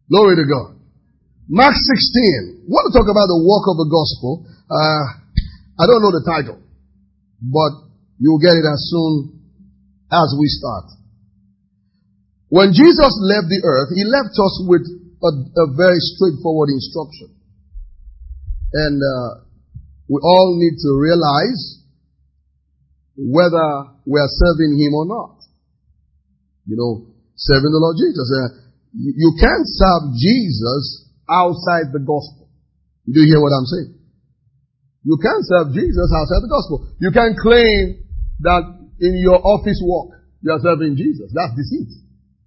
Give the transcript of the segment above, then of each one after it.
Glory to God. Mark 16. I want to talk about the work of the gospel. I don't know the title, but you'll get it as soon as we start. When Jesus left the earth, he left us with a very straightforward instruction. And we all need to realize whether we are serving him or not. You know, serving the Lord Jesus. You can't serve Jesus outside the gospel. You do hear what I'm saying? You can't serve Jesus outside the gospel. You can't claim that in your office work you are serving Jesus. That's deceit.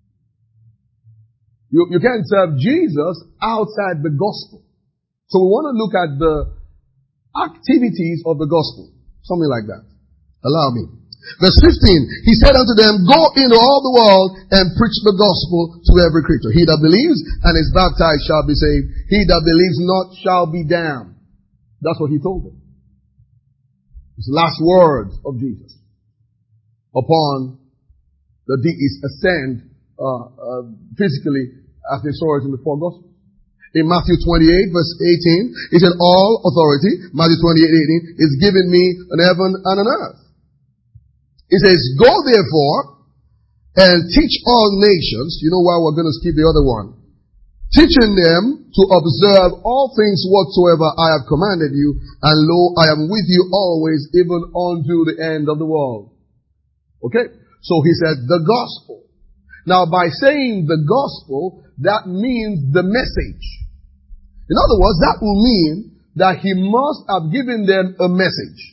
You can't serve Jesus outside the gospel. So we want to look at the activities of the gospel. Something like that. Allow me. Verse 15, he said unto them, go into all the world and preach the gospel to every creature. He that believes and is baptized shall be saved. He that believes not shall be damned. That's what he told them. It's the last words of Jesus upon the deities ascend physically as they saw it in the four gospels. In Matthew 28 verse 18, he said, all authority, Matthew 28:18, is given me in heaven and on earth. He says, go therefore and teach all nations. You know why we're going to skip the other one. Teaching them to observe all things whatsoever I have commanded you. And lo, I am with you always, even unto the end of the world. Okay? So he said, the gospel. Now by saying the gospel, that means the message. In other words, that will mean that he must have given them a message.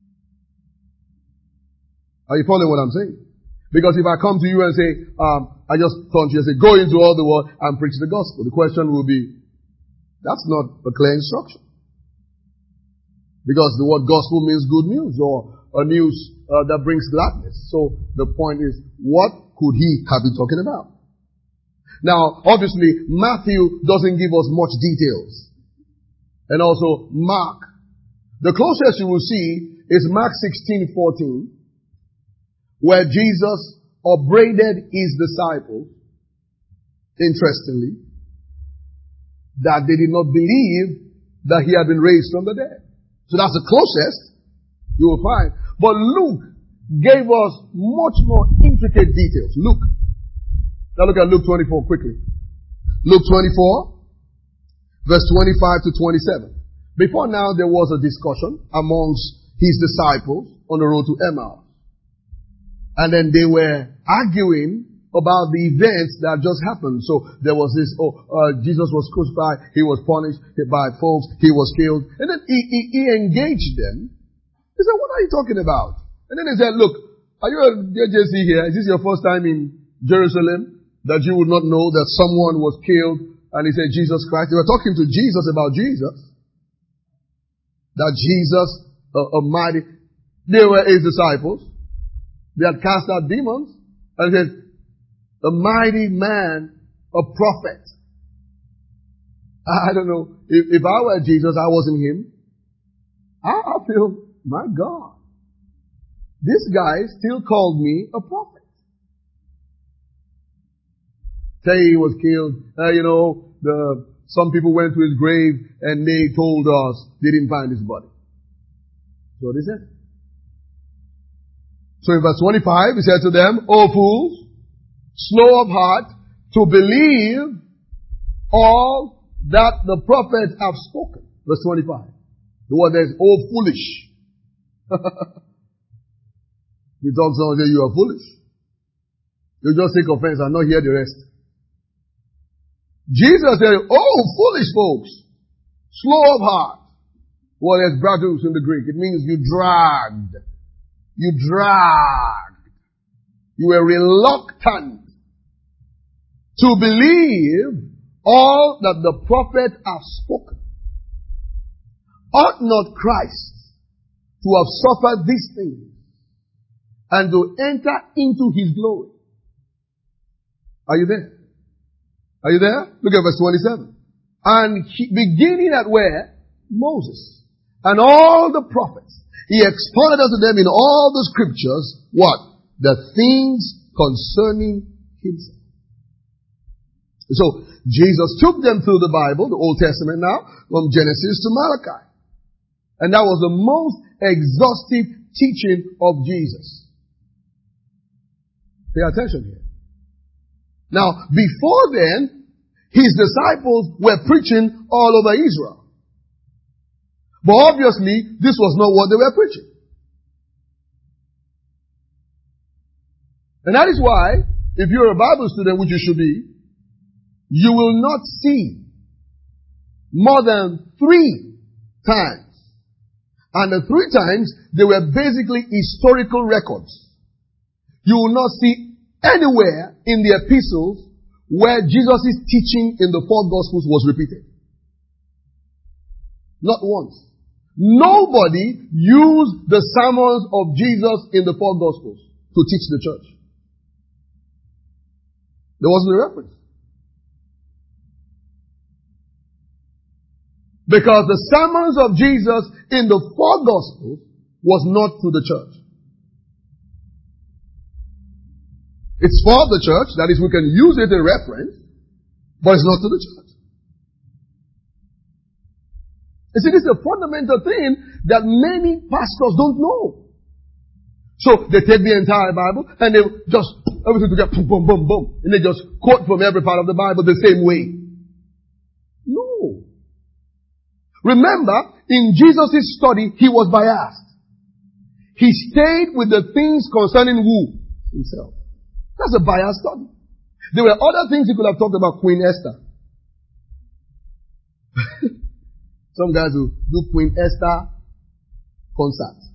Are you following what I'm saying? Because if I come to you and say, I just turn to you and say, go into all the world and preach the gospel, the question will be, that's not a clear instruction. Because the word gospel means good news or a news that brings gladness. So the point is, what could he have been talking about? Now, obviously, Matthew doesn't give us much details. And also, Mark. The closest you will see is Mark 16:14. Where Jesus upbraided his disciples, interestingly, that they did not believe that he had been raised from the dead. So that's the closest you will find. But Luke gave us much more intricate details. Luke. Now look at Luke 24 quickly. Luke 24, verse 25 to 27. Before now there was a discussion amongst his disciples on the road to Emmaus. And then they were arguing about the events that just happened. So there was this, Jesus was crucified, he was punished by folks, he was killed. And then he engaged them. He said, what are you talking about? And then he said, look, are you a JJC here? Is this your first time in Jerusalem that you would not know that someone was killed? And he said, Jesus Christ. They were talking to Jesus about Jesus. That Jesus, Almighty, they were his disciples. They had cast out demons. And he said, a mighty man, a prophet. I don't know. If I were Jesus, I wasn't him. I feel, my God. This guy still called me a prophet. Say he was killed. Some people went to his grave and they told us they didn't find his body. So they said. So in verse 25, he said to them, O fools, slow of heart to believe all that the prophets have spoken. Verse 25. The word there is, oh foolish. You talk to someone and say, you are foolish. You just take offense and not hear the rest. Jesus said, oh foolish folks, slow of heart. What is bradus in the Greek? It means you dragged. You dragged. You were reluctant to believe all that the prophet have spoken. Ought not Christ to have suffered these things and to enter into his glory? Are you there? Are you there? Look at verse 27. And beginning at where? Moses and all the prophets. He expounded unto them in all the scriptures, what? The things concerning himself. So, Jesus took them through the Bible, the Old Testament now, from Genesis to Malachi. And that was the most exhaustive teaching of Jesus. Pay attention here. Now, before then, his disciples were preaching all over Israel. But obviously, this was not what they were preaching. And that is why, if you're a Bible student, which you should be, you will not see more than 3 times. And the 3 times, they were basically historical records. You will not see anywhere in the epistles where Jesus' teaching in the 4 Gospels was repeated. Not once. Nobody used the sermons of Jesus in the 4 Gospels to teach the church. There wasn't a reference. Because the sermons of Jesus in the 4 Gospels was not to the church. It's for the church, that is, we can use it in reference, but it's not to the church. You see, this is a fundamental thing that many pastors don't know. So they take the entire Bible and they just, everything together, boom, boom, boom, boom, and they just quote from every part of the Bible the same way. No. Remember, in Jesus' study, he was biased. He stayed with the things concerning who? Himself. That's a biased study. There were other things he could have talked about Queen Esther. Some guys will do Queen Esther concerts.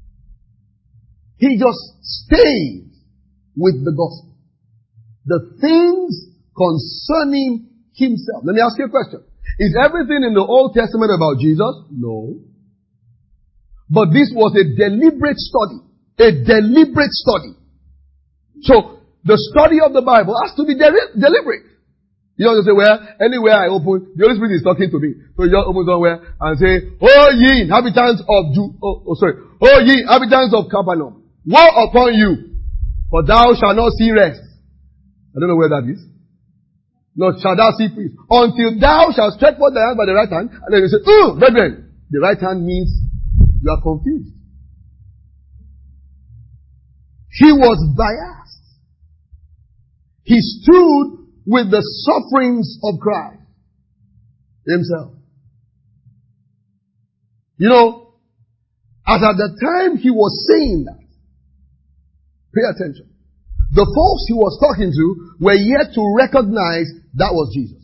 He just stayed with the gospel. The things concerning himself. Let me ask you a question. Is everything in the Old Testament about Jesus? No. But this was a deliberate study. A deliberate study. So, the study of the Bible has to be deliberate. You don't just say, well, anywhere I open, the Holy Spirit is talking to me. So you just open somewhere and say, oh ye inhabitants of oh ye inhabitants of Capernaum, woe upon you, for thou shalt not see rest. I don't know where that is. Nor shalt thou see peace, until thou shalt stretch forth thy hand by the right hand, and then you say, oh, brethren. The right hand means you are confused. He was biased. He stood with the sufferings of Christ himself. You know, as at the time he was saying that, pay attention. The folks he was talking to were yet to recognize that was Jesus.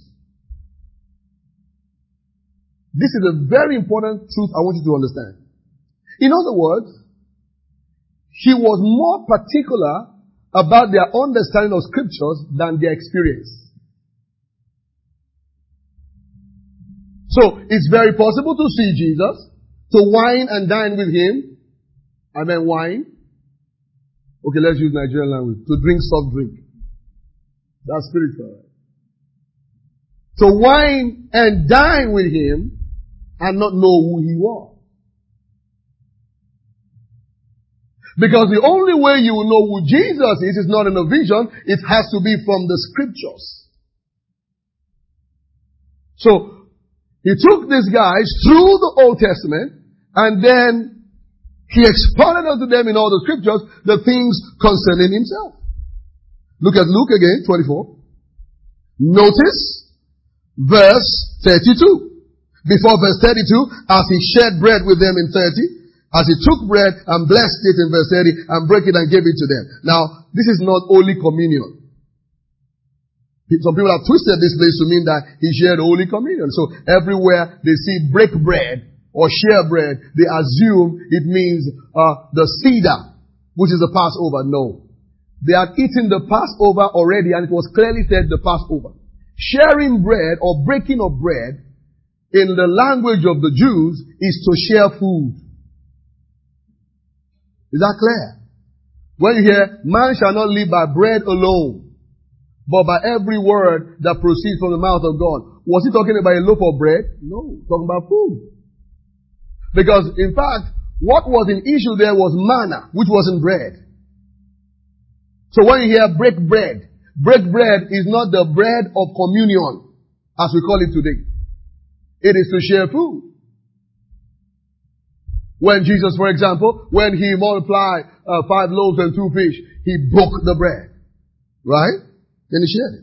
This is a very important truth I want you to understand. In other words, he was more particular about their understanding of scriptures than their experience. So, it's very possible to see Jesus, to wine and dine with him. I mean wine. Okay, let's use Nigerian language. To drink soft drink. That's spiritual. To wine and dine with him and not know who he was. Because the only way you will know who Jesus is not in a vision. It has to be from the scriptures. So, he took these guys through the Old Testament and then he expounded unto them in all the scriptures the things concerning himself. Look at Luke again, 24. Notice verse 32. Before verse 32, as he shared bread with them in 30, as he took bread and blessed it in verse 30 and broke it and gave it to them. Now, this is not Holy Communion. Some people have twisted this place to mean that he shared Holy Communion. So everywhere they see break bread or share bread, they assume it means the Seder, which is the Passover. No. They had eaten the Passover already and it was clearly said the Passover. Sharing bread or breaking of bread in the language of the Jews is to share food. Is that clear? When you hear, man shall not live by bread alone, but by every word that proceeds from the mouth of God. Was he talking about a loaf of bread? No, talking about food. Because, in fact, what was in issue there was manna, which wasn't bread. So when you hear break bread, break bread is not the bread of communion, as we call it today. It is to share food. When Jesus, for example, when he multiplied 5 loaves and 2 fish, he broke the bread. Right? Then he shared it.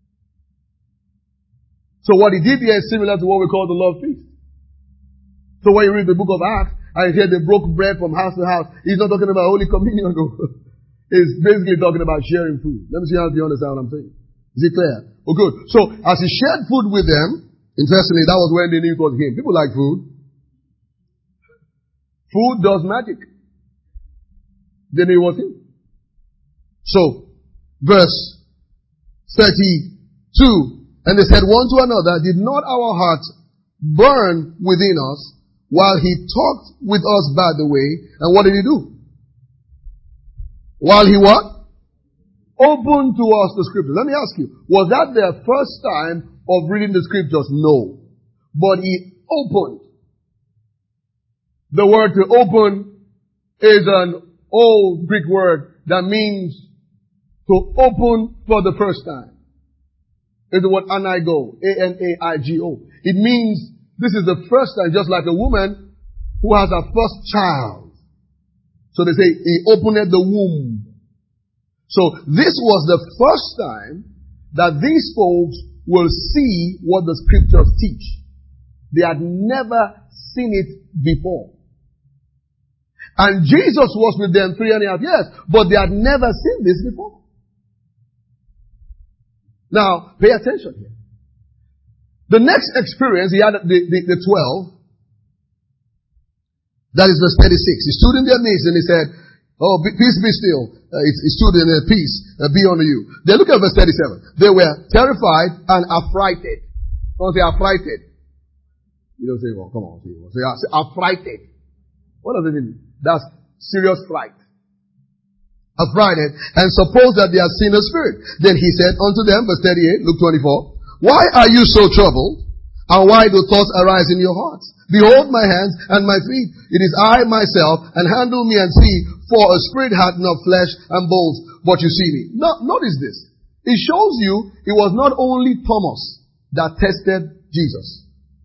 So what he did here is similar to what we call the Lord's Feast. So when you read the book of Acts, and here they broke bread from house to house, he's not talking about Holy Communion. He's basically talking about sharing food. Let me see how you understand what I'm saying. Is it clear? Oh, good. So as he shared food with them, interestingly, that was when they knew it was him. People like food. Food does magic. They knew it was him. So, verse 32, and they said one to another, did not our hearts burn within us while he talked with us by the way? And what did he do? While he what? Opened to us the scriptures. Let me ask you, was that their first time of reading the scriptures? No. But he opened. The word to open is an old Greek word that means to open for the first time. It's the word anaigo, A-N-A-I-G-O. It means this is the first time, just like a woman who has her first child. So they say, he opened the womb. So this was the first time that these folks will see what the scriptures teach. They had never seen it before. And Jesus was with them 3.5 years, but they had never seen this before. Now, pay attention here. The next experience, he had the 12. That is verse 36. He stood in their midst and he said, oh, peace be still. He stood in peace be unto you. Then look at verse 37. They were terrified and affrighted. Don't say affrighted. You don't say, well, come on. Say affrighted. What does it mean? That's serious fright. Affrighted, and suppose that they have seen a spirit. Then he said unto them, verse 38, Luke 24, why are you so troubled? And why do thoughts arise in your hearts? Behold my hands and my feet. It is I myself, and handle me and see, for a spirit hath not flesh and bones, but you see me. Now, notice this. It shows you it was not only Thomas that tested Jesus.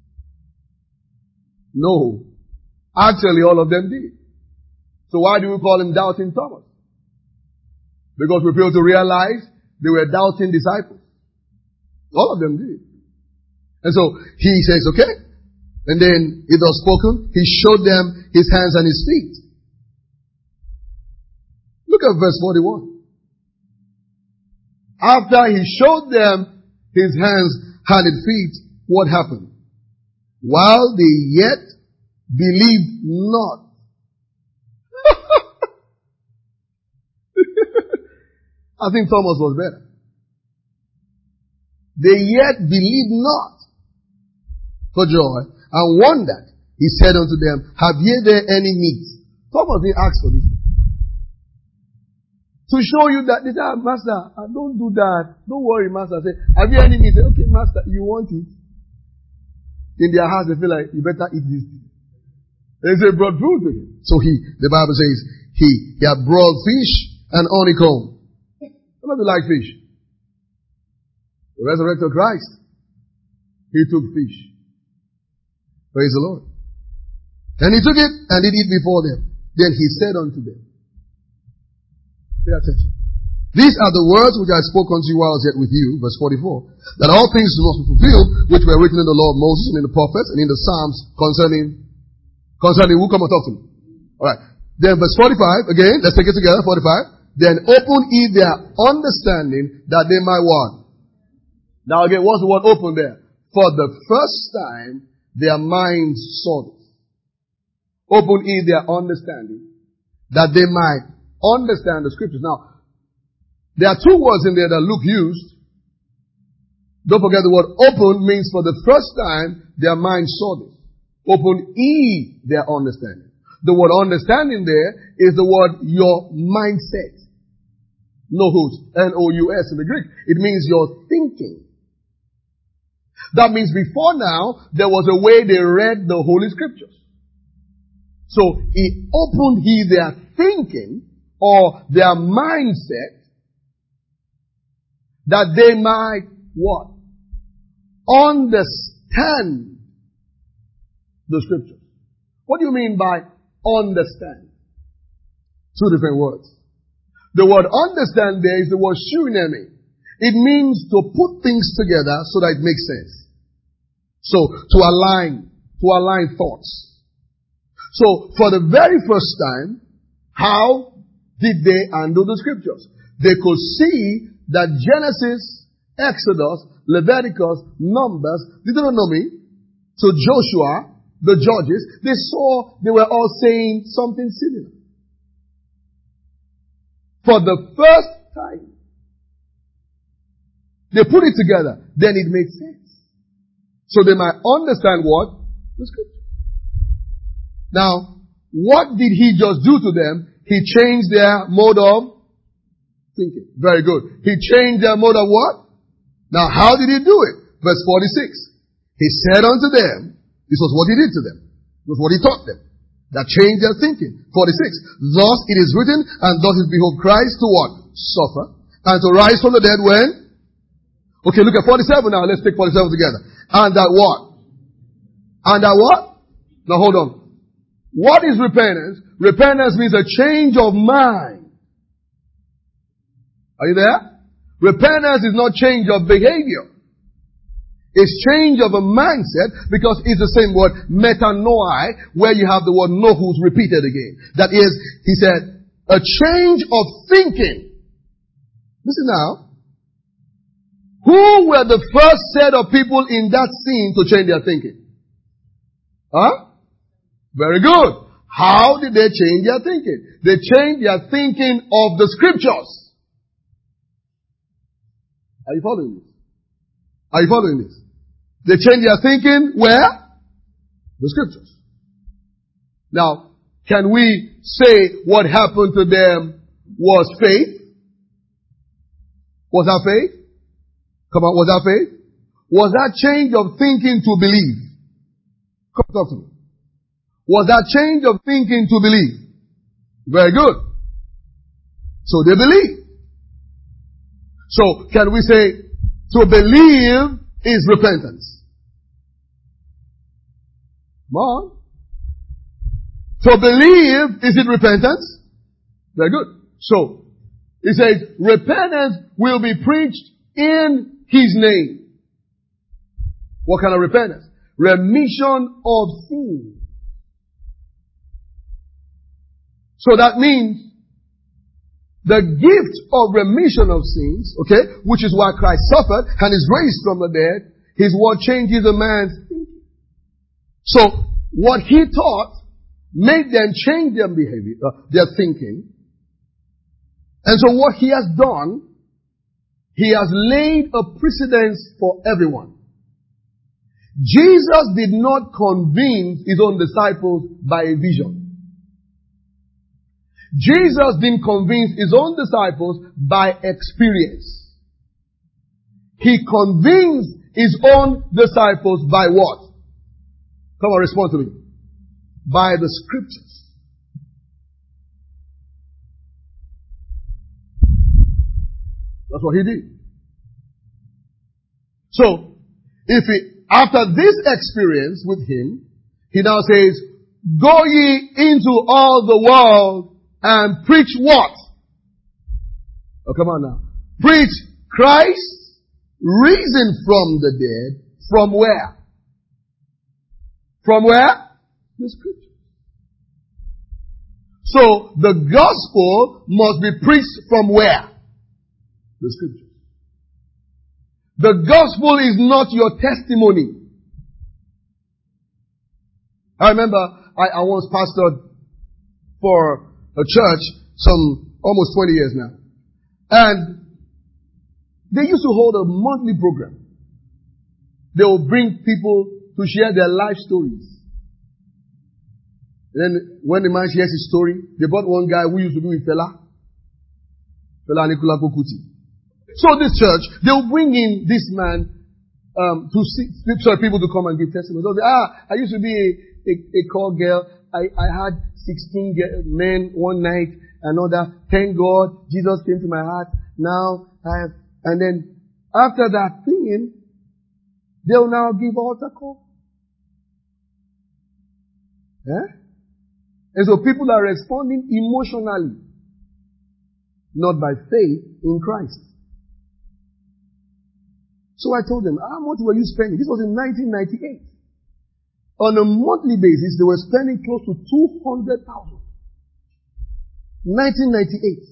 No. Actually, all of them did. So why do we call him doubting Thomas? Because we fail to realize they were doubting disciples. All of them did. And so he says, okay. And then it was spoken. He showed them his hands and his feet. Look at verse 41. After he showed them his hands and his feet, what happened? While they yet believed not. I think Thomas was better. They yet believed not for joy and wondered. He said unto them, have ye there any meat? Thomas didn't ask for this. To show you that, they said, Master, don't do that. Don't worry, Master. Say, have you any meat? Say, okay, Master, you want it? In their hearts, they feel like, you better eat this. They say, brought food to him. So the Bible says, he had brought fish and honeycomb. Some of you like fish. The resurrected Christ, he took fish. Praise the Lord. And he took it and did eat before them. Then he said unto them, pay attention. These are the words which I spoke unto you while I was yet with you, verse 44, that all things must be fulfilled, which were written in the law of Moses and in the prophets and in the Psalms concerning who? Come and talk to me. Alright. Then verse 45, again, let's take it together, 45. Then open ye their understanding that they might what? Now again, what's the word open there? For the first time, their minds saw this. Open ye their understanding that they might understand the scriptures. Now, there are two words in there that Luke used. Don't forget the word open means for the first time, their minds saw this. Open ye their understanding. The word understanding there is the word your mindset. Nous, N-O-U-S in the Greek. It means your thinking. That means before now, there was a way they read the Holy Scriptures. So, he opened their thinking or their mindset That they might what? Understand the scriptures. What do you mean by understand? Two different words. The word understand there is the word shunemi. It means to put things together so that it makes sense. So, to align thoughts. So, for the very first time, how did they handle the scriptures? They could see that Genesis, Exodus, Leviticus, Numbers, Deuteronomy, to Joshua, the Judges, they were all saying something similar. For the first time, they put it together, then it made sense. So they might understand what? The scripture. Now, what did he just do to them? He changed their mode of thinking. Very good. He changed their mode of what? Now, how did he do it? Verse 46. He said unto them, this was what he did to them. This was what he taught them. That changed their thinking. 46. Thus it is written, and thus is behold Christ to what? Suffer. And to rise from the dead when? Okay, look at 47 now. Let's take 47 together. And that what? And that what? Now hold on. What is repentance? Repentance means a change of mind. Are you there? Repentance is not change of behavior. It's change of a mindset, because it's the same word, metanoia, where you have the word nohus repeated again. That is, he said, a change of thinking. Listen now. Who were the first set of people in that scene to change their thinking? Huh? Very good. How did they change their thinking? They changed their thinking of the scriptures. Are you following this? Are you following this? They changed their thinking where? The scriptures. Now, can we say what happened to them was faith? Was that faith? Come on, was that faith? Was that change of thinking to believe? Come talk to me. Was that change of thinking to believe? Very good. So they believe. So can we say to believe is repentance? Come on. To believe, is it repentance? Very good. So, it says, repentance will be preached in His name. What kind of repentance? Remission of sin. So that means the gift of remission of sins, okay, which is why Christ suffered and is raised from the dead, is what changes a man's thinking. So, what He taught made them change their behavior, their thinking. And so what He has done, He has laid a precedence for everyone. Jesus did not convince His own disciples by a vision. Jesus didn't convince His own disciples by experience. He convinced His own disciples by what? Come on, respond to me. By the scriptures. That's what He did. So, after this experience with Him, He now says, go ye into all the world and preach what? Oh, come on now. Preach Christ risen from the dead. From where? From where? The scripture. So, the gospel must be preached from where? The scripture. The gospel is not your testimony. I remember I once pastored for a church some almost 20 years now. And they used to hold a monthly program. They would bring people to share their life stories. And then when the man shares his story, they brought one guy who used to be with Fela Anikulapo Kuti. So this church, they will bring in this man to see people to come and give testimonies. So I used to be a call girl. I had 16 men one night, another. Thank God, Jesus came to my heart. Now I have, and then After that thing, they'll now give altar call. Eh? And so people are responding emotionally, not by faith in Christ. So I told them, how much were you spending? This was in 1998. On a monthly basis, they were spending close to 200,000. 1998.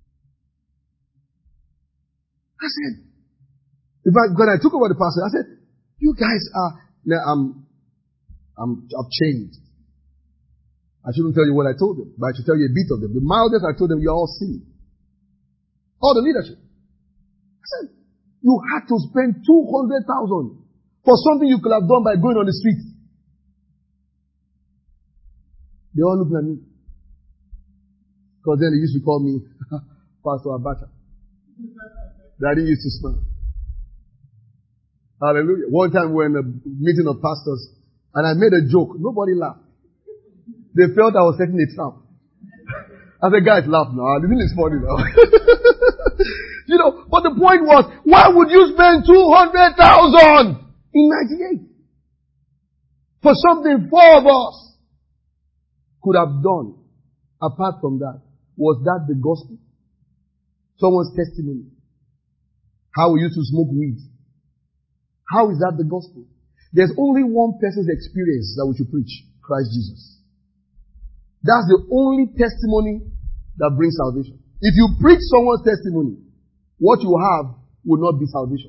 I said, when I took over the pastor, I said, you guys are, now I've changed. I shouldn't tell you what I told them, but I should tell you a bit of them. The mildest I told them, you're all sinning. All the leadership. I said, you had to spend 200,000 for something you could have done by going on the street. They all looked at me. Because then they used to call me Pastor Abacha. Daddy used to smile. Hallelujah. One time we were in a meeting of pastors and I made a joke. Nobody laughed. They felt I was setting a trap. I said, guys, laugh now. The thing is funny now. You know, but the point was, why would you spend 200,000 in 98? For something four of us could have done. Apart from that, was that the gospel? Someone's testimony. How we used to smoke weed. How is that the gospel? There's only one person's experience that we should preach. Christ Jesus. That's the only testimony that brings salvation. If you preach someone's testimony, what you have will not be salvation.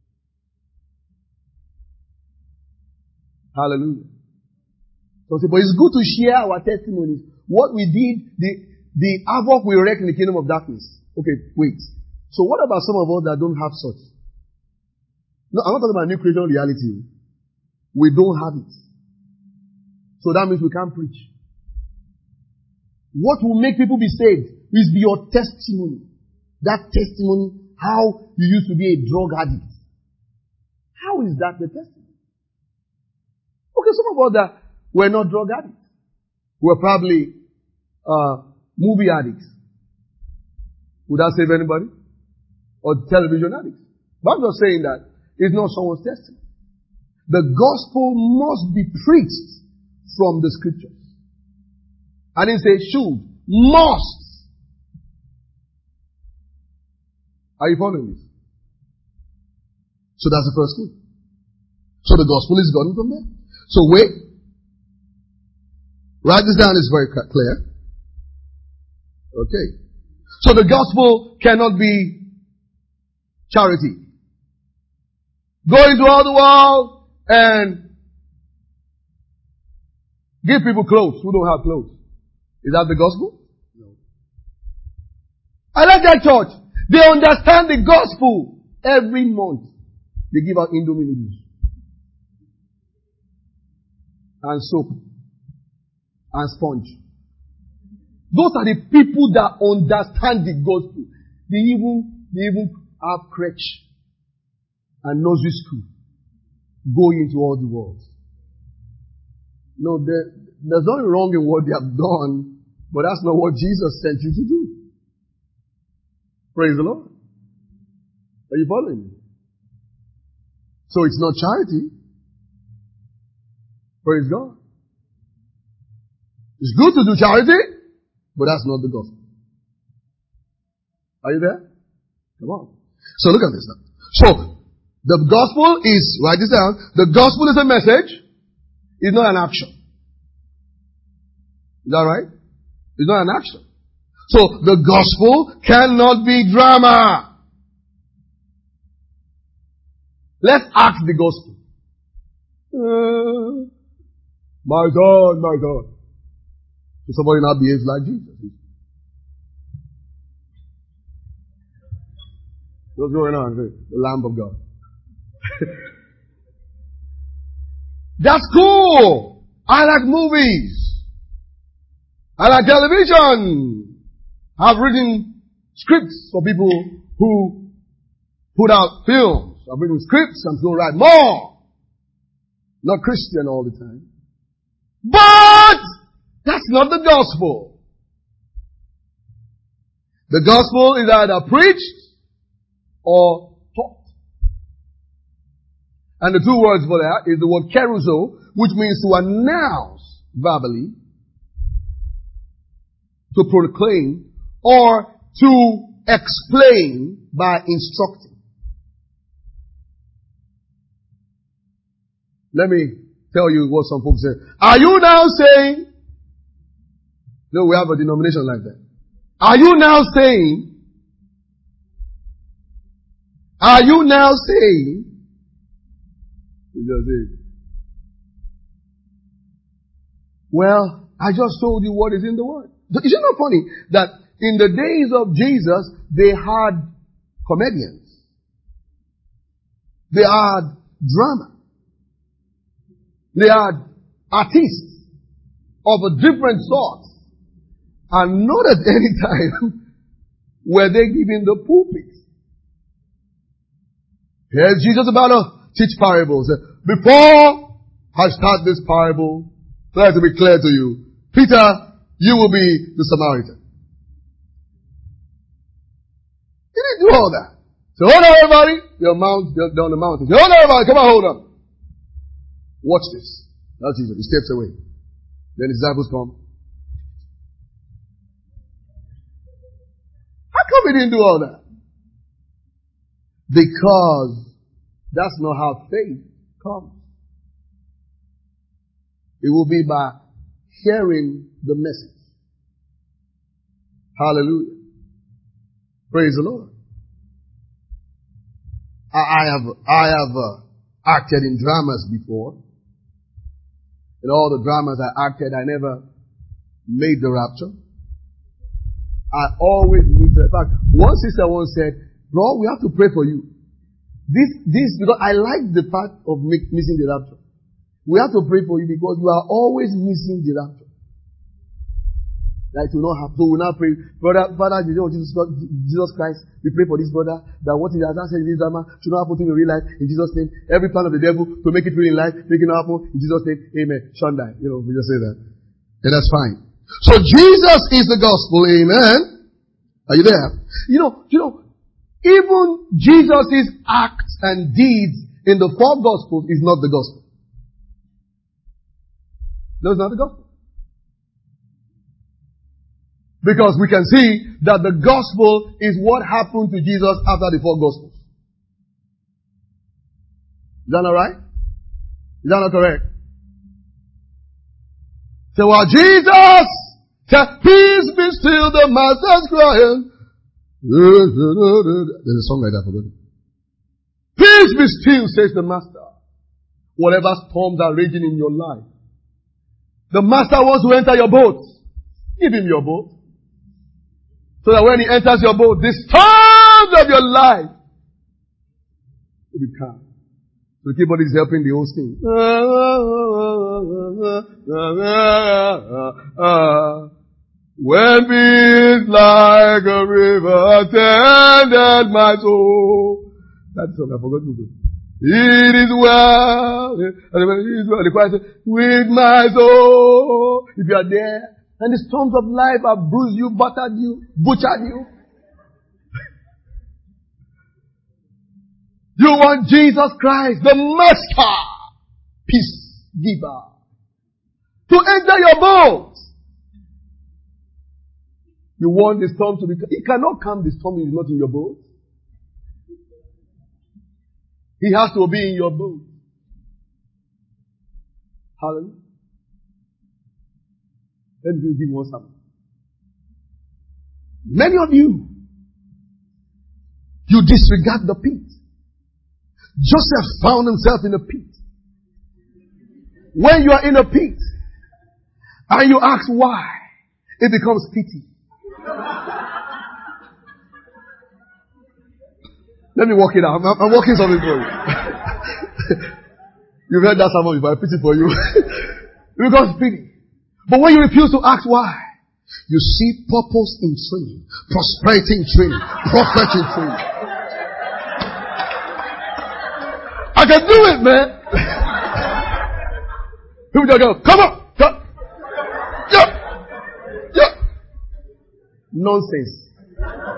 Hallelujah. So, but it's good to share our testimonies. What we did, the havoc we wrecked in the kingdom of darkness. Okay, wait. So what about some of us that don't have such? No, I'm not talking about new creation reality. We don't have it. So that means we can't preach. What will make people be saved is your testimony. That testimony, how you used to be a drug addict. How is that the testimony? Okay, some of us that were not drug addicts. We're probably movie addicts. Would that save anybody? Or television addicts? But I'm not saying that. It's not someone's testimony. The gospel must be preached from the scriptures. I didn't say should. Must. Are you following this? So that's the first thing. So the gospel is gotten from there. So wait. Write this down, it's very clear. Okay. So the gospel cannot be charity. Go into all the world and give people clothes who don't have clothes. Is that the gospel? No. I like that church. They understand the gospel. Every month, they give out Indomie noodles. And soap. And sponge. Those are the people that understand the gospel. They even have crèche and nursery school. Going into all the world. No, there's nothing wrong in what they have done. But that's not what Jesus sent you to do. Praise the Lord. Are you following me? So it's not charity. Praise God. It's good to do charity, but that's not the gospel. Are you there? Come on. So look at this now. So, the gospel is, write this down, the gospel is a message. It's not an action. Is that right? It's not an action. So, the gospel cannot be drama. Let's act the gospel. My God, my God. So somebody now behaves like Jesus. What's going on? The Lamb of God. That's cool. I like movies. I like television. I've written scripts for people who put out films. I've written scripts. I'm going to write more. Not Christian all the time. But that's not the gospel. The gospel is either preached or taught. And the two words for that is the word keruzo, which means to announce verbally, to proclaim, or to explain by instructing. Let me tell you what some folks say. Are you now saying? No, we have a denomination like that. Are you now saying? Are you now saying? Well, I just told you what is in the word. Is it not funny that in the days of Jesus, they had comedians. They had drama. They had artists of a different sort. And not at any time were they giving the pulpit. Here's Jesus about to teach parables. Before I start this parable, let it be clear to you. Peter, you will be the Samaritan. He didn't do all that. So hold on everybody. They're down the mountain. Hold on everybody. Come on, hold on. Watch this. That's Jesus. He steps away. Then his disciples come. How come he didn't do all that? Because that's not how faith comes. It will be by hearing the message. Hallelujah. Praise the Lord. I have acted in dramas before. In all the dramas I acted, I never made the rapture. I always meet the, in fact, one sister once said, bro, we have to pray for you. This, because I like the part of missing the rapture. We have to pray for you because you are always missing the rapture. That will not happen. So we now pray, brother, Father, in the name of Jesus Christ, we pray for this brother, that what he has said in this drama should not happen to him in real life, in Jesus' name. Every plan of the devil to make it real in life, make it not happen, in Jesus' name, amen. Shundai. We just say that. And that's fine. So Jesus is the gospel, amen. Are you there? Even Jesus' acts and deeds in the four gospels is not the gospel. No, it's not the gospel. Because we can see that the gospel is what happened to Jesus after the four gospels. Is that not right? Is that not correct? So while Jesus said, peace be still, the master's crying. There's a song like that, I forgot it. Peace be still, says the master. Whatever storms are raging in your life. The master wants to enter your boat. Give him your boat. So that when he enters your boat, the storms of your life will be calm. So the keyboard is helping the whole thing. When peace like a river attended my soul. That song, I forgot to do. It is well. The choir says, with my soul. If you are there, and the storms of life have bruised you, battered you, butchered you. You want Jesus Christ, the Master, peace giver, to enter your boat. You want the storm to be... He cannot calm the storm if he's not in your boat. He has to be in your boat. Hallelujah. Let me give one sample. Many of you disregard the pit. Joseph found himself in a pit. When you are in a pit and you ask why, it becomes pity. Let me walk it out. I'm walking something for you. You've heard that sermon before. I pity for you. It becomes pity. But when you refuse to ask why, you see purpose in training, prosperity in training, prophet in training. I can do it, man. People just go, come on, come. Yeah. Nonsense.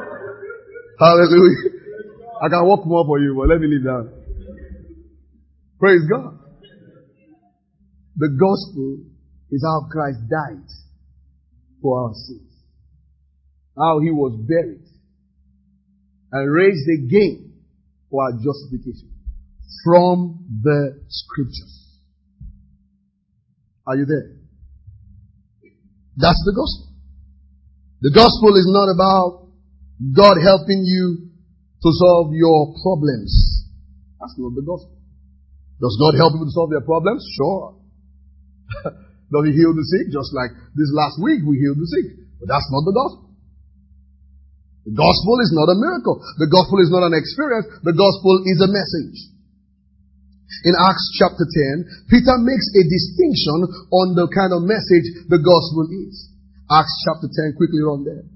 Hallelujah. I can walk more for you, but let me leave that. Praise God. The gospel is how Christ died for our sins. How he was buried and raised again for our justification from the scriptures. Are you there? That's the gospel. The gospel is not about God helping you to solve your problems. That's not the gospel. Does God help people to solve their problems? Sure. Does he heal the sick? Just like this last week we healed the sick. But that's not the gospel. The gospel is not a miracle. The gospel is not an experience. The gospel is a message. In Acts chapter 10, Peter makes a distinction on the kind of message the gospel is. Acts chapter 10, quickly run there.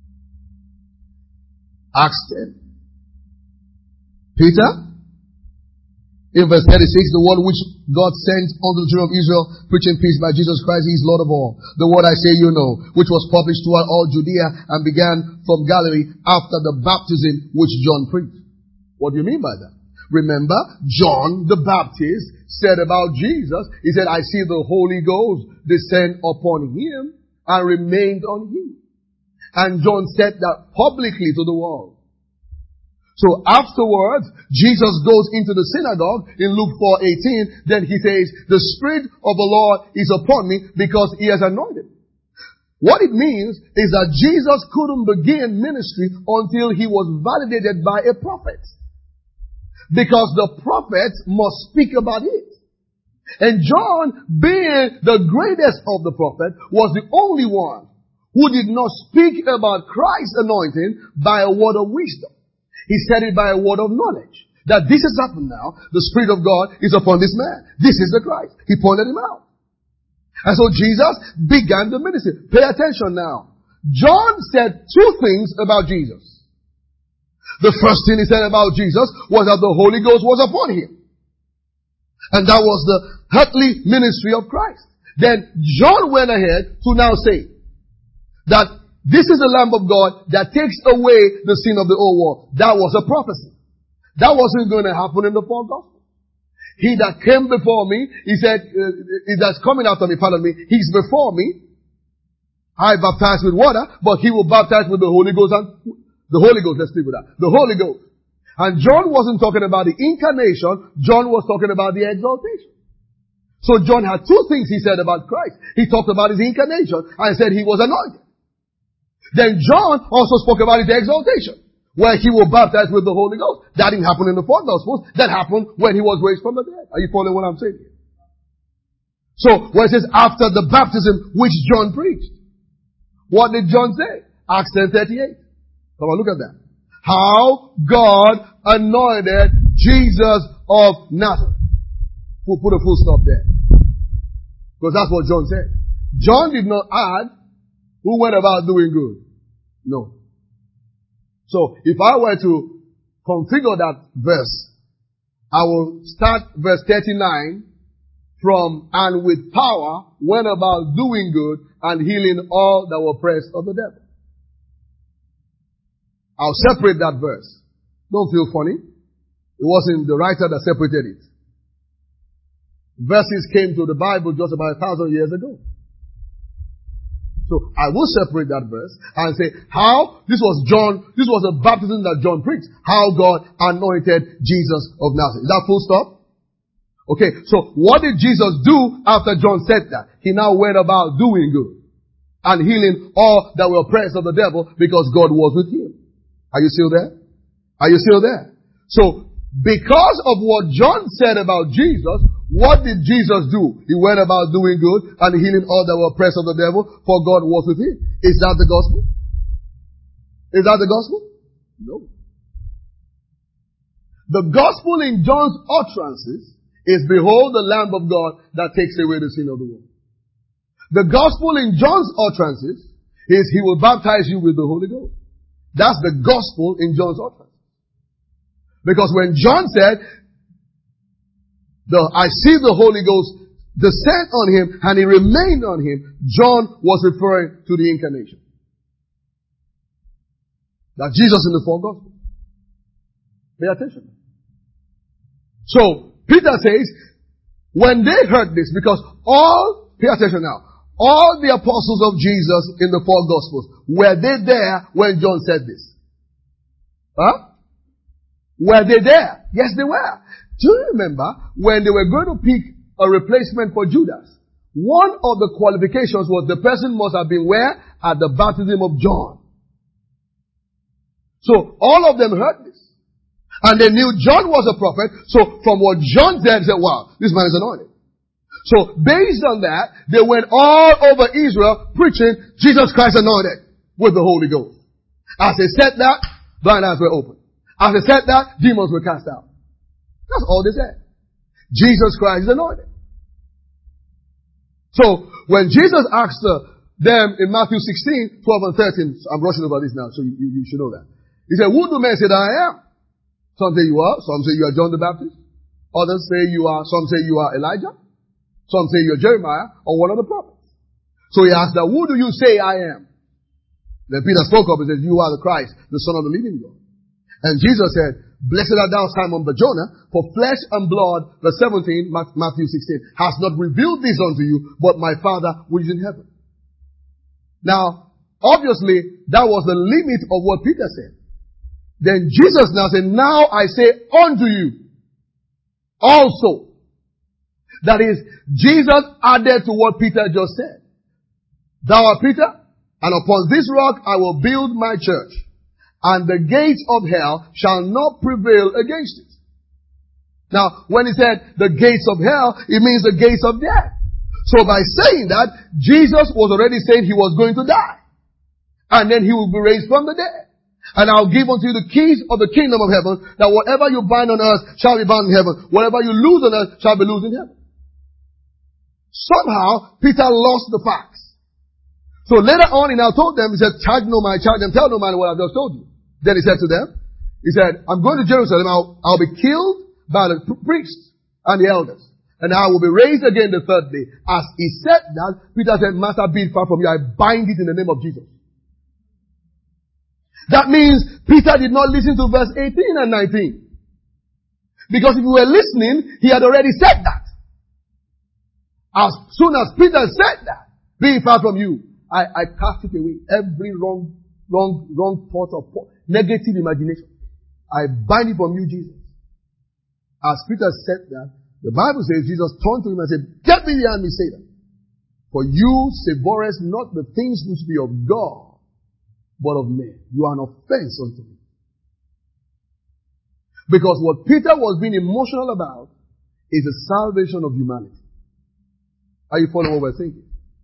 Acts 10. Peter, in verse 36, the word which God sent unto the children of Israel, preaching peace by Jesus Christ, he is Lord of all. The word I say you know, which was published throughout all Judea and began from Galilee after the baptism which John preached. What do you mean by that? Remember, John the Baptist said about Jesus, he said, I see the Holy Ghost descend upon him and remained on him. And John said that publicly to the world. So afterwards, Jesus goes into the synagogue in Luke 4:18. Then he says, the Spirit of the Lord is upon me because he has anointed me. What it means is that Jesus couldn't begin ministry until he was validated by a prophet. Because the prophet must speak about it. And John, being the greatest of the prophet, was the only one who did not speak about Christ's anointing by a word of wisdom. He said it by a word of knowledge. That this has happened now. The Spirit of God is upon this man. This is the Christ. He pointed him out. And so Jesus began the ministry. Pay attention now. John said two things about Jesus. The first thing he said about Jesus was that the Holy Ghost was upon him. And that was the earthly ministry of Christ. Then John went ahead to now say that this is the Lamb of God that takes away the sin of the whole world. That was a prophecy. That wasn't going to happen in the four Gospels. He that came before me, he said, that's coming after me, pardon me, he's before me. I baptize with water, but he will baptize with the Holy Ghost and the Holy Ghost, let's stick with that. The Holy Ghost. And John wasn't talking about the incarnation, John was talking about the exaltation. So John had two things he said about Christ. He talked about his incarnation and said he was anointed. Then John also spoke about his exaltation, where he will baptize with the Holy Ghost. That didn't happen in the four Gospels. That happened when he was raised from the dead. Are you following what I'm saying here? So, where it says, after the baptism which John preached. What did John say? Acts 10:38. Come on, look at that. How God anointed Jesus of Nazareth. We'll put a full stop there. Because that's what John said. John did not add who went about doing good. No. So, if I were to configure that verse, I will start verse 39 from, and with power went about doing good and healing all that were oppressed of the devil. I'll separate that verse. Don't feel funny. It wasn't the writer that separated it. Verses came to the Bible just about 1,000 years ago. So I will separate that verse and say how this was a baptism that John preached. How God anointed Jesus of Nazareth. Is that full stop? Okay, so what did Jesus do after John said that? He now went about doing good and healing all that were oppressed of the devil because God was with him. Are you still there? Are you still there? So because of what John said about Jesus, what did Jesus do? He went about doing good and healing all that were oppressed of the devil, for God was with him. Is that the gospel? Is that the gospel? No. The gospel in John's utterances is, behold the Lamb of God that takes away the sin of the world. The gospel in John's utterances is, he will baptize you with the Holy Ghost. That's the gospel in John's utterances. Because when John said, I see the Holy Ghost descend on him and he remained on him, John was referring to the incarnation. That Jesus in the four Gospels. Pay attention. So, Peter says, when they heard this, because pay attention now, all the apostles of Jesus in the four Gospels, were they there when John said this? Huh? Were they there? Yes, they were. Do you remember when they were going to pick a replacement for Judas? One of the qualifications was the person must have been where? At the baptism of John. So all of them heard this. And they knew John was a prophet. So from what John said, they said, wow, this man is anointed. So based on that, they went all over Israel preaching Jesus Christ anointed with the Holy Ghost. As they said that, blind eyes were opened. As they said that, demons were cast out. That's all they said. Jesus Christ is anointed. So when Jesus asked them in Matthew 16, 12 and 13, I'm rushing over this now, so you should know that. He said, who do men say that I am? Some say you are. Some say you are John the Baptist. Others say some say you are Elijah. Some say you're Jeremiah or one of the prophets. So he asked that, who do you say I am? Then Peter spoke up and said, you are the Christ, the Son of the living God. And Jesus said, blessed art thou, Simon Bar-Jonah, for flesh and blood, verse 17, Matthew 16, has not revealed this unto you, but my Father which is in heaven. Now, obviously, that was the limit of what Peter said. Then Jesus now said, now I say unto you also. That is, Jesus added to what Peter just said. Thou art Peter, and upon this rock I will build my church, and the gates of hell shall not prevail against it. Now, when he said the gates of hell, it means the gates of death. So by saying that, Jesus was already saying he was going to die. And then he will be raised from the dead. And I'll give unto you the keys of the kingdom of heaven, that whatever you bind on earth shall be bound in heaven. Whatever you loose on earth shall be loosed in heaven. Somehow, Peter lost the facts. So later on, he now told them, he said, charge no man, charge them, tell no man what I've just told you. Then he said to them, he said, I'm going to Jerusalem, I'll be killed by the priests and the elders. And I will be raised again the third day. As he said that, Peter said, Master, be it far from you, I bind it in the name of Jesus. That means Peter did not listen to verse 18 and 19. Because if you were listening, he had already said that. As soon as Peter said that, be it far from you, I cast it away. Every wrong thought or negative imagination. I bind it from you, Jesus. As Peter said that, the Bible says Jesus turned to him and said, get me behind me, Satan. For you savorest not the things which be of God, but of men. You are an offense unto me. Because what Peter was being emotional about is the salvation of humanity. Are you following what we're thinking?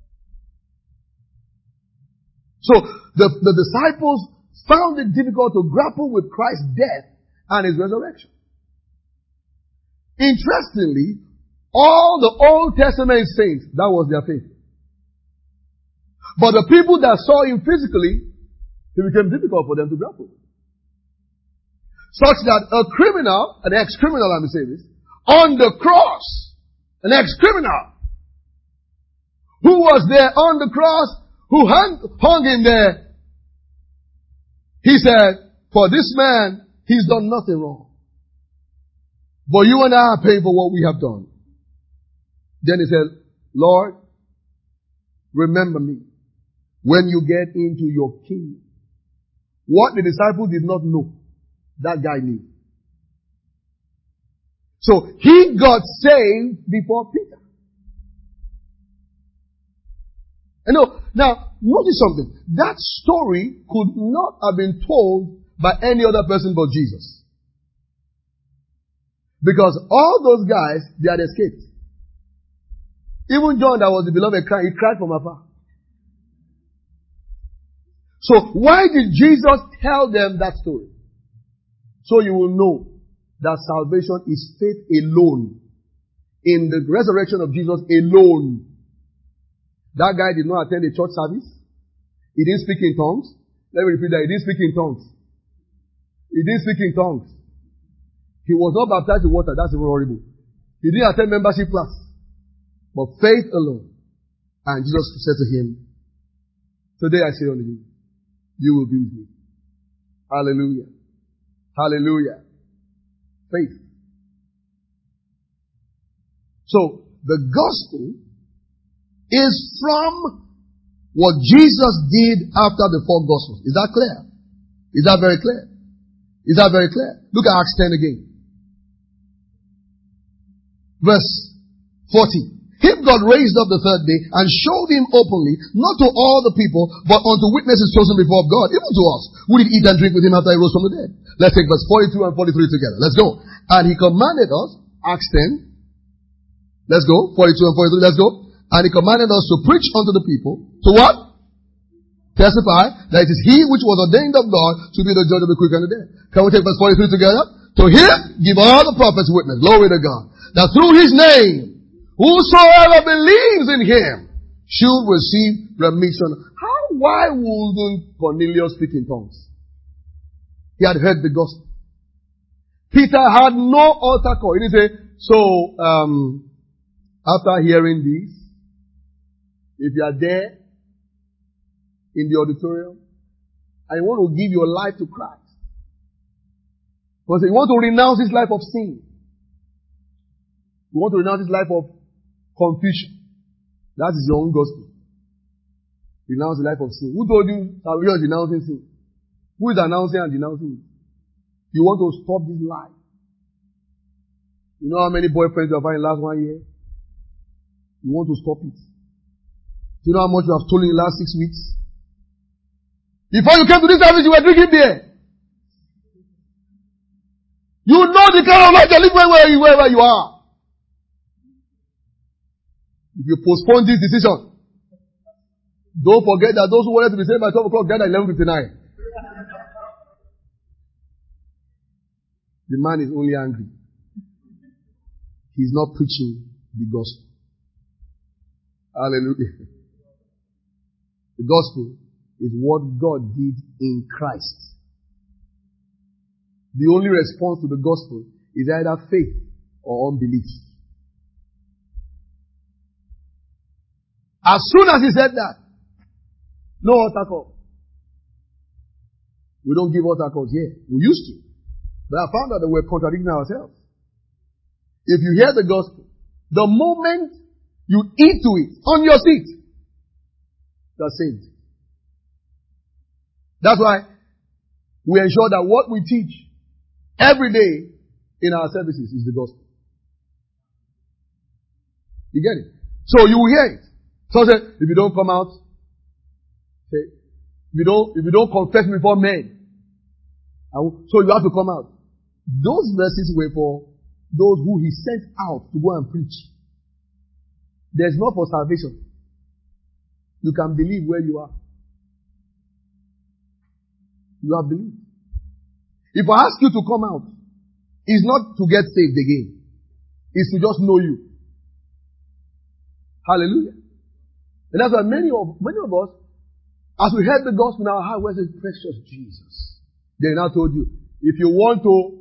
So, the disciples found it difficult to grapple with Christ's death and his resurrection. Interestingly, all the Old Testament saints, that was their faith. But the people that saw him physically, it became difficult for them to grapple with. Such that a criminal, an ex-criminal, let me say this, on the cross, an ex-criminal, who was there on the cross, who hung in there, he said, for this man, he's done nothing wrong. But you and I are paying for what we have done. Then he said, Lord, remember me when you get into your kingdom. What the disciples did not know, that guy knew. So he got saved before Peter. And now, notice something. That story could not have been told by any other person but Jesus. Because all those guys, they had escaped. Even John, that was the beloved, he cried from afar. So why did Jesus tell them that story? So you will know that salvation is faith alone. In the resurrection of Jesus alone. That guy did not attend a church service. He didn't speak in tongues. Let me repeat that. He didn't speak in tongues. He didn't speak in tongues. He was not baptized in water. That's even horrible. He didn't attend membership class. But faith alone. And Jesus said to him, today I say unto you, you will be with me. Hallelujah. Hallelujah. Faith. So, the gospel is from what Jesus did after the four gospels. Is that clear? Is that very clear? Is that very clear? Look at Acts 10 again. Verse 40. Him God raised up the third day and showed him openly, not to all the people, but unto witnesses chosen before God, even to us, who did eat and drink with him after he rose from the dead. Let's take verse 42 and 43 together. Let's go. And he commanded us, Acts 10. Let's go. 42 and 43. Let's go. And he commanded us to preach unto the people. To what? Testify that it is he which was ordained of God to be the judge of the quick and the dead. Can we take verse 43 together? To him give all the prophets witness. Glory to God. That through his name, whosoever believes in him should receive remission. Why wouldn't Cornelius speak in tongues? He had heard the gospel. Peter had no altar call. He didn't say, after hearing this, if you are there in the auditorium and you want to give your life to Christ, because you want to renounce this life of sin, you want to renounce this life of confusion, that is your own gospel. Renounce the life of sin. Who told you salvation is denouncing sin? Who is announcing and denouncing it? You want to stop this life. You know how many boyfriends you have had in the last 1 year? You want to stop it. Do you know how much you have stolen in the last 6 weeks? Before you came to this service, you were drinking beer. You know the kind of life you live wherever you are. If you postpone this decision, don't forget that those who wanted to be saved by 12 o'clock died at 11:59. The man is only angry. He's not preaching the gospel. Hallelujah. The gospel is what God did in Christ. The only response to the gospel is either faith or unbelief. As soon as he said that, no altar call. We don't give altar calls here. We used to. But I found out that we're contradicting ourselves. If you hear the gospel, the moment you eat to it on your seat, you're saved. That's why we ensure that what we teach every day in our services is the gospel. You get it? So you will hear it. So say, if you don't come out, say, if you don't confess before men, so you have to come out. Those verses were for those who he sent out to go and preach. There's not for salvation. You can believe where you are. You have believed. If I ask you to come out, it's not to get saved again. It's to just know you. Hallelujah. And that's why many of us, as we heard the gospel in our heart, we said, precious Jesus. They now told you, if you want to,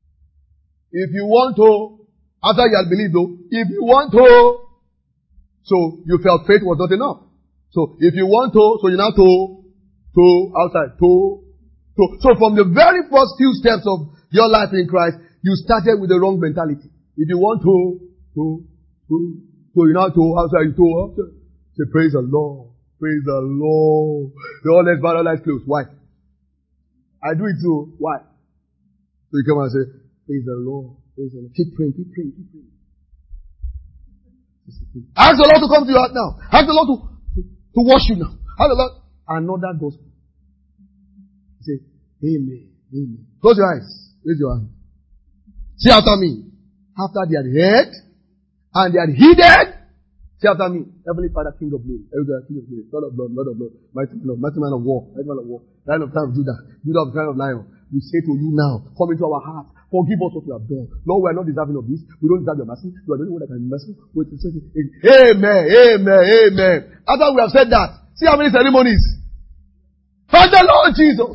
after you had believed though, if you want to, so you felt faith was not enough. So if you want to, so you now outside, So from the very first few steps of your life in Christ, you started with the wrong mentality. If you want to, so you now outside, outside. Say, praise the Lord. Praise the Lord. All let's bow our eyes closed. Why? I do it too. Why? So you come and say, praise the Lord. Praise the Lord. Keep praying. Ask the Lord to come to your heart now. Ask the Lord to wash you now. Ask the Lord. Another gospel. Say, amen. Amen. Close your eyes. Raise your hand. Say after me. After they had heard and they had heeded, say after me. Heavenly Father, King of glory. King of glory. Lord of blood. Mighty man of war. Lion of time of Judah. Judah of the tribe of Lion. We say to you now, come into our heart. Forgive us what we have done. Lord, we are not deserving of this. We don't deserve your mercy. You are the only one that can be merciful. Amen. After we have said that, see how many ceremonies. Father Lord Jesus.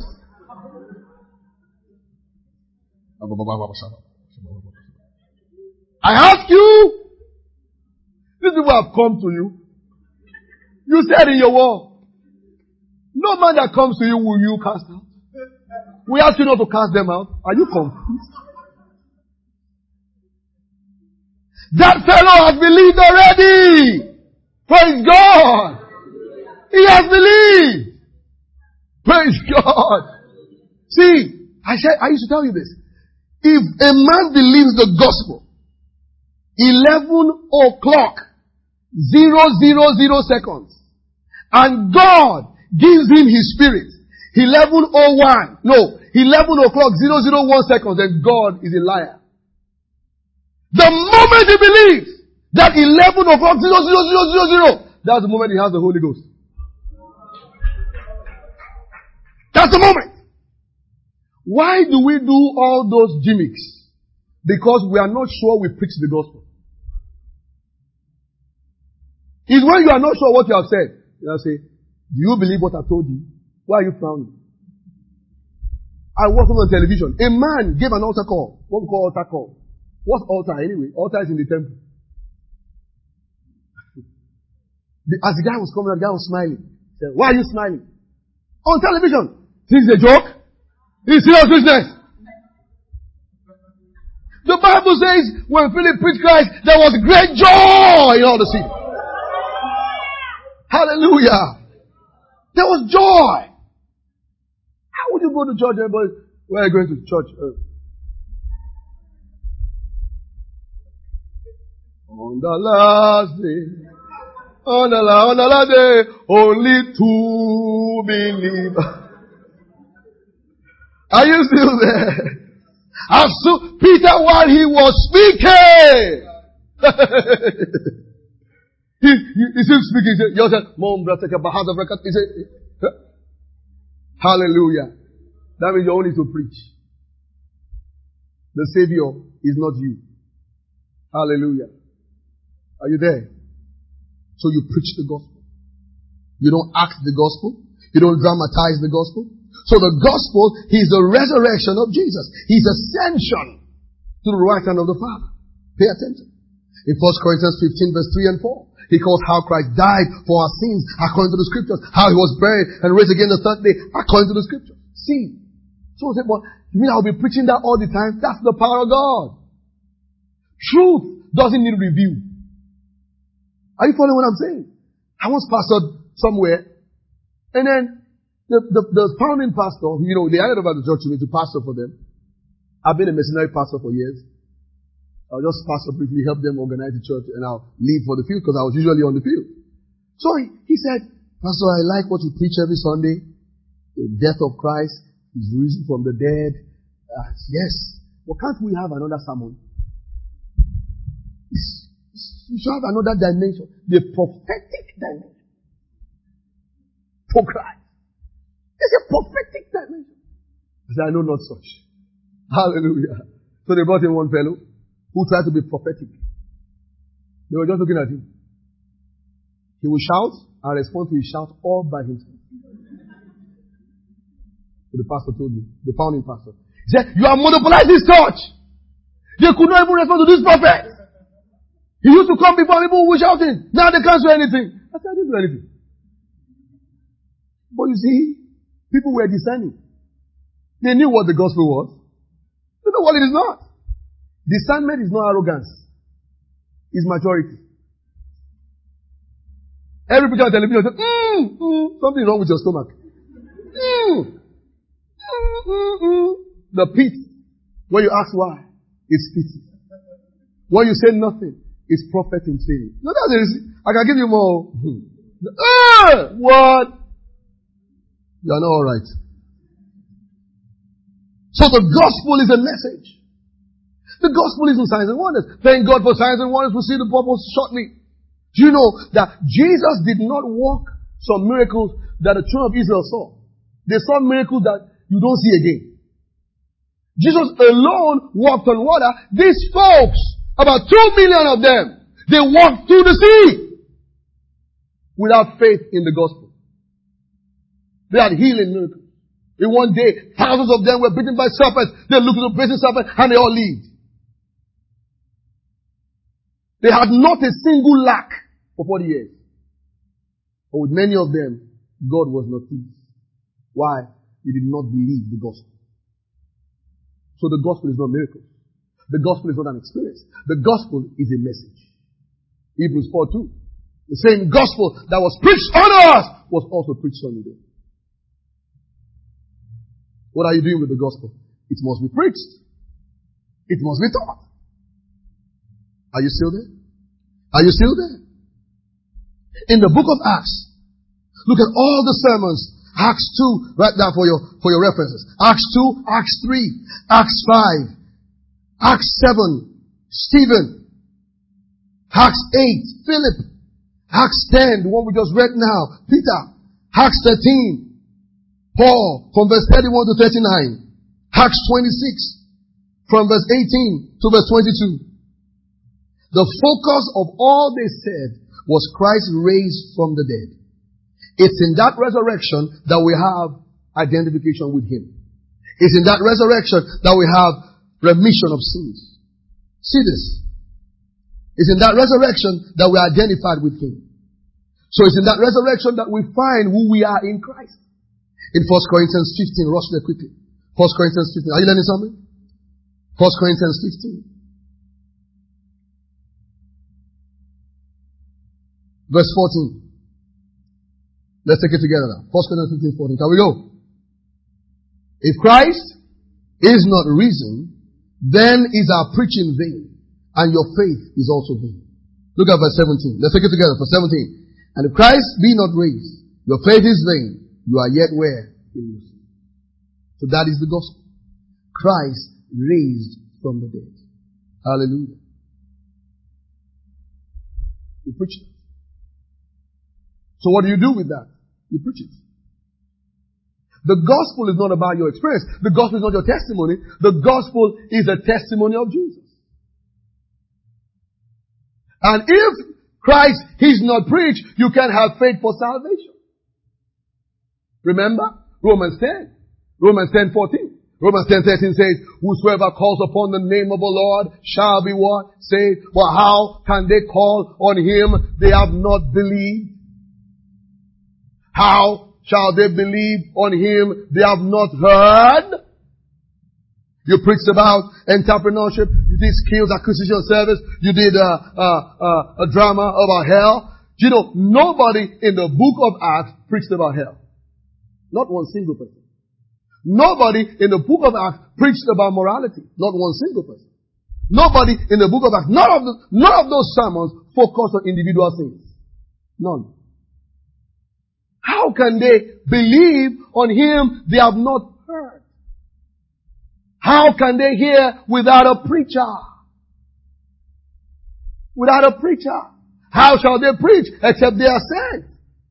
I ask you, these people have come to you. You said in your word, no man that comes to you will you cast out. We ask you not to cast them out. Are you confused? That fellow has believed already. Praise God. He has believed. Praise God. See, I used to tell you this. If a man believes the gospel, 11 o'clock, 000 seconds, and God gives him his spirit, 11:01, no, 11 o'clock, 001 seconds, then God is a liar. The moment he believes that 11 o'clock, 000, that's the moment he has the Holy Ghost. That's the moment. Why do we do all those gimmicks? Because we are not sure we preach the gospel. It's when you are not sure what you have said. You have to say, do you believe what I told you? Why are you frowning? I watched on television. A man gave an altar call. What we call altar call. What's altar anyway? Altar is in the temple. As the guy was coming, the guy was smiling. He said, why are you smiling? On television. This is a joke? This is serious business. The Bible says when Philip preached Christ, there was great joy in all the city. Hallelujah. There was joy. How would you go to church? Everybody, where are you going to church? On the last day, on the last day, only 2 believers. Are you still there? And so Peter, while he was speaking, he still speaking. He said, he said, hallelujah. That means you only to preach. The Savior is not you. Hallelujah. Are you there? So you preach the gospel. You don't act the gospel. You don't dramatize the gospel. So the gospel is the resurrection of Jesus. His ascension to the right hand of the Father. Pay attention. In 1 Corinthians 15 verse 3 and 4, he calls how Christ died for our sins according to the scriptures. How he was buried and raised again the third day according to the scriptures. See. So say, but you mean I'll be preaching that all the time? That's the power of God. Truth doesn't need review. Are you following what I'm saying? I once pastored somewhere, and then the founding pastor, they handed over the church to me to pastor for them. I've been a missionary pastor for years. I'll just pastor briefly, help them organize the church, and I'll leave for the field because I was usually on the field. So he said, Pastor, I like what you preach every Sunday. The death of Christ, He's risen from the dead. Yes. Well, can't we have another sermon? You should have another dimension. The prophetic dimension. For Christ. It's a prophetic dimension. I said, I know not such. Hallelujah. So they brought in one fellow who tried to be prophetic. They were just looking at him. He would shout and respond to his shout all by himself. So the pastor told me, the founding pastor, he said, you have monopolized this church. They could not even respond to this prophet. He used to come before people who were shouting. Now they can't say anything. I said, I didn't do anything. But you see, people were discerning. They knew what the gospel was. They know what it is not. Discernment is not arrogance. It's maturity. Every picture on television says, something is wrong with your stomach. The pit. When you ask why, it's pity. When you say nothing, it's prophet in saying. No, that's it. I can give you more. What? You are not alright. So the gospel is a message. The gospel isn't signs and wonders. Thank God for signs and wonders. We'll see the purpose shortly. Do you know that Jesus did not work some miracles that the children of Israel saw? They saw miracles that you don't see again. Jesus alone walked on water. These folks, about 2 million of them, they walked through the sea without faith in the gospel. They had healing miracles. In one day, thousands of them were bitten by serpents. They looked at the brazen serpent and they all lived. They had not a single lack for 40 years. But with many of them, God was not pleased. Why? They did not believe the gospel. So the gospel is not miracles. The gospel is not an experience. The gospel is a message. Hebrews 4:2. The same gospel that was preached unto us was also preached unto them. What are you doing with the gospel? It must be preached. It must be taught. Are you still there? Are you still there? In the book of Acts, look at all the sermons. Acts 2, write down for your references. Acts 2, Acts 3, Acts 5, Acts 7, Stephen, Acts 8, Philip, Acts 10, the one we just read now, Peter, Acts 13, Paul, from verse 31 to 39, Acts 26, from verse 18 to verse 22. The focus of all they said was Christ raised from the dead. It's in that resurrection that we have identification with Him. It's in that resurrection that we have remission of sins. See this. It's in that resurrection that we are identified with Him. So it's in that resurrection that we find who we are in Christ. In 1 Corinthians 15, rush there quickly. 1 Corinthians 15. Are you learning something? 1 Corinthians 15. Verse 14. Let's take it together now. 1 Corinthians 15, 14. Can we go? If Christ is not risen, then is our preaching vain, and your faith is also vain. Look at verse 17. Let's take it together. Verse 17. And if Christ be not raised, your faith is vain. You are yet where? In your sin. So that is the gospel. Christ raised from the dead. Hallelujah. You preach it. So what do you do with that? You preach it. The gospel is not about your experience. The gospel is not your testimony. The gospel is a testimony of Jesus. And if Christ is not preached, you can have faith for salvation. Remember? Romans 10. Romans 10:14. Romans 10:13 says, whosoever calls upon the name of the Lord shall be what? Saved. Well, how can they call on Him they have not believed? How shall they believe on Him they have not heard? You preached about entrepreneurship. You did skills acquisition service. You did a drama about hell. You know, nobody in the book of Acts preached about hell. Not one single person. Nobody in the book of Acts preached about morality. Not one single person. Nobody in the book of Acts, none of those sermons focused on individual sins. None. How can they believe on Him they have not heard? How can they hear without a preacher? Without a preacher. How shall they preach except they are sent?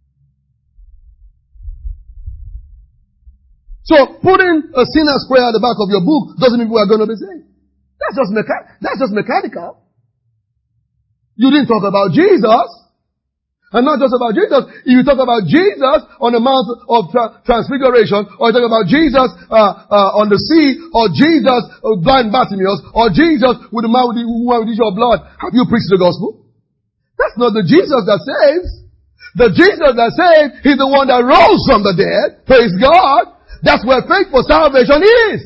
So putting a sinner's prayer at the back of your book doesn't mean we are going to be saved. That's just mechanical. You didn't talk about Jesus. And not just about Jesus. If you talk about Jesus on the Mount of Transfiguration, or you talk about Jesus on the sea, or Jesus blind Bartimaeus, or Jesus with the man with the woman with the issue of blood, have you preached the gospel? That's not the Jesus that saves. The Jesus that saves is the one that rose from the dead. Praise God. That's where faith for salvation is.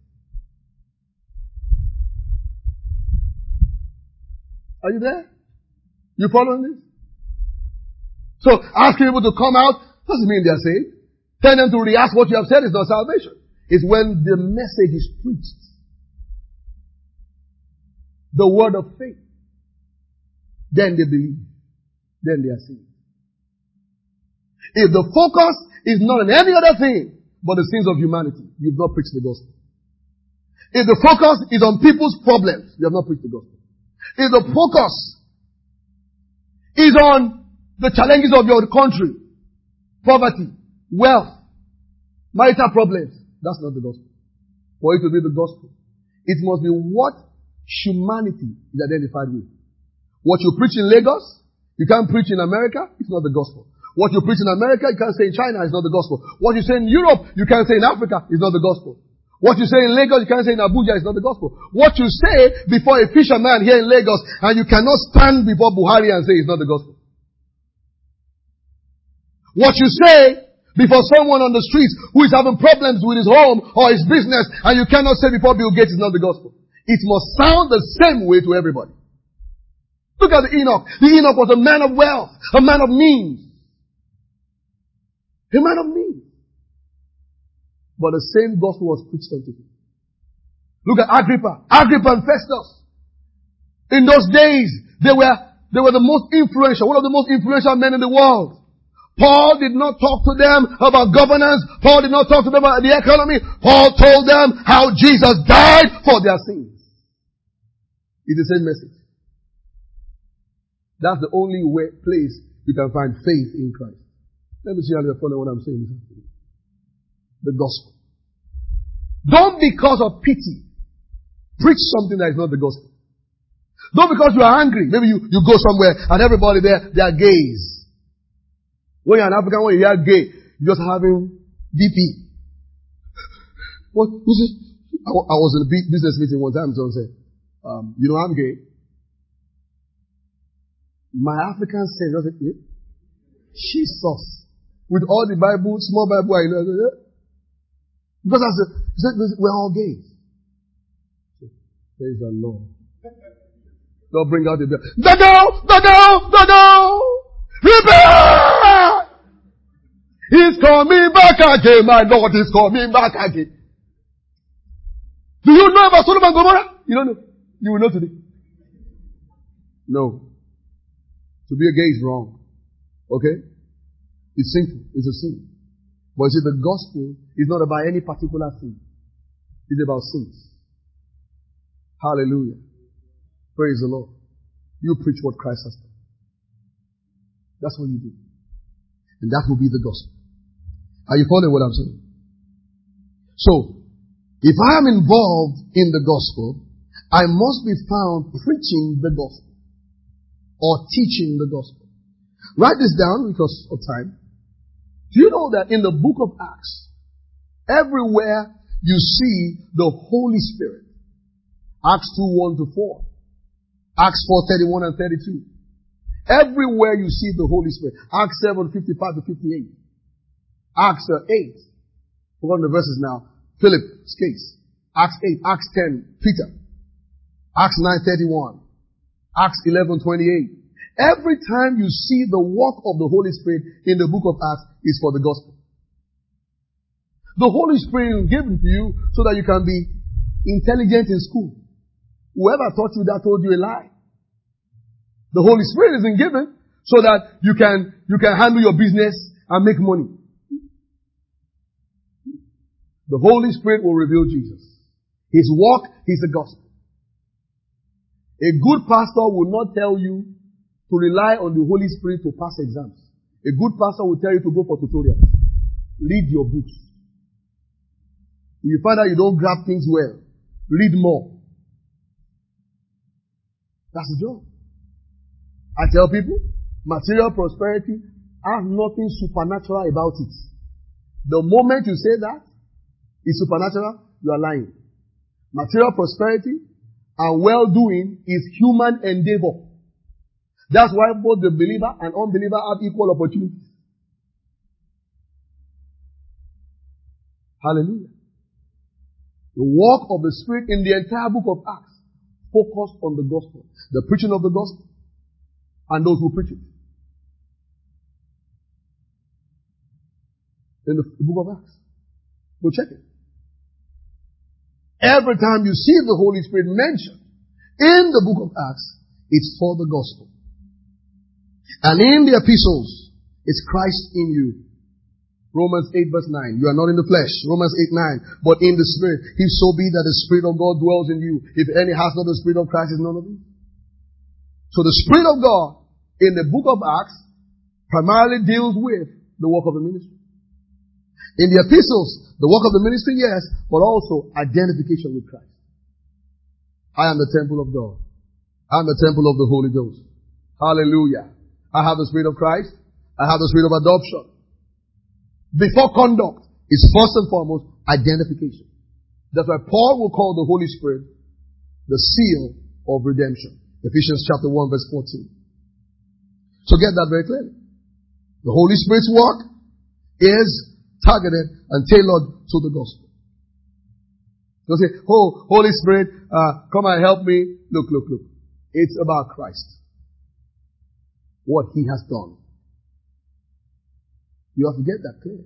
Are you there? You following this? So asking people to come out doesn't mean they're saved. Tell them to react what you have said is not salvation. It's when the message is preached. The word of faith. Then they believe. Then they are saved. If the focus is not on any other thing but the sins of humanity, you've not preached the gospel. If the focus is on people's problems, you have not preached the gospel. If the focus is on the challenges of your country, poverty, wealth, marital problems, that's not the gospel. For it to be the gospel, it must be what humanity is identified with. What you preach in Lagos, you can't preach in America, it's not the gospel. What you preach in America, you can't say in China, it's not the gospel. What you say in Europe, you can't say in Africa, it's not the gospel. What you say in Lagos, you can't say in Abuja, it's not the gospel. What you say before a fisherman here in Lagos, and you cannot stand before Buhari and say it's not the gospel. What you say before someone on the streets who is having problems with his home or his business, and you cannot say before Bill Gates is not the gospel. It must sound the same way to everybody. Look at the Enoch. The Enoch was a man of wealth, a man of means. A man of means. But the same gospel was preached unto him. Look at Agrippa and Festus. In those days, they were the most influential, one of the most influential men in the world. Paul did not talk to them about governance. Paul did not talk to them about the economy. Paul told them how Jesus died for their sins. It's the same message. That's the only place you can find faith in Christ. Let me see how you're following what I'm saying this afternoon. The gospel. Don't because of pity preach something that is not the gospel. Don't because you are angry. Maybe you go somewhere and everybody there, they are gays. When you're an African, when you hear gay, you're just having BP. What was it? I was in a business meeting one time, someone said, you know I'm gay. My African said, Jesus. With all the Bible, small Bible I know. Because I said, we're all gays. Praise the Lord. Don't bring out the bell. The Repent! He's coming back again. My Lord is coming back again. Do you know about Sodom and Gomorrah? You don't know. You will know today. No. To be a gay is wrong. Okay? It's sinful. It's a sin. But you see, the gospel is not about any particular sin. It's about sins. Hallelujah. Praise the Lord. You preach what Christ has done. That's what you do. And that will be the gospel. Are you following what I'm saying? So, if I am involved in the gospel, I must be found preaching the gospel or teaching the gospel. Write this down because of time. Do you know that in the book of Acts, everywhere you see the Holy Spirit, Acts 2:1-4, Acts 4:31 and 32, everywhere you see the Holy Spirit, Acts 7:55-58, Acts 8, forgotten the verses now, Philip's case, Acts 8, Acts 10, Peter, Acts 9:31, Acts 11:28. Every time you see the work of the Holy Spirit in the book of Acts is for the gospel. The Holy Spirit is given to you so that you can be intelligent in school. Whoever taught you that told you a lie. The Holy Spirit isn't given so that you can handle your business and make money. The Holy Spirit will reveal Jesus. His work is the gospel. A good pastor will not tell you to rely on the Holy Spirit to pass exams. A good pastor will tell you to go for tutorials. Read your books. If you find out you don't grab things well, read more. That's the job. I tell people, material prosperity has nothing supernatural about it. The moment you say that it's supernatural, you are lying. Material prosperity and well-doing is human endeavor. That's why both the believer and unbeliever have equal opportunities. Hallelujah. The work of the Spirit in the entire book of Acts focused on the gospel, the preaching of the gospel, and those who preach it. In the book of Acts. Go check it. Every time you see the Holy Spirit mentioned in the book of Acts, it's for the gospel. And in the epistles, it's Christ in you. Romans 8:9. You are not in the flesh. Romans 8:9. But in the Spirit. If so be that the Spirit of God dwells in you. If any has not the Spirit of Christ, is none of you. So the Spirit of God in the book of Acts primarily deals with the work of the ministry. In the epistles, the work of the ministry, yes, but also identification with Christ. I am the temple of God. I am the temple of the Holy Ghost. Hallelujah. I have the Spirit of Christ. I have the Spirit of adoption. Before conduct is first and foremost identification. That's why Paul will call the Holy Spirit the seal of redemption. Ephesians chapter 1 verse 14. So get that very clearly. The Holy Spirit's work is targeted and tailored to the gospel. Don't say, oh, Holy Spirit, come and help me. Look. It's about Christ. What He has done. You have to get that clear.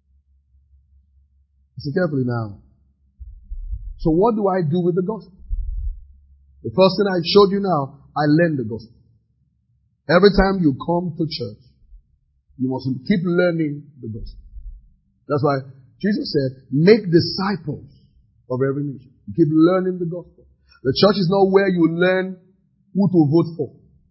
Listen carefully now. So what do I do with the gospel? The first thing I showed you now, I learn the gospel. Every time you come to church, you must keep learning the gospel. That's why Jesus said, make disciples of every nation. You keep learning the gospel. The church is not where you learn who to vote for.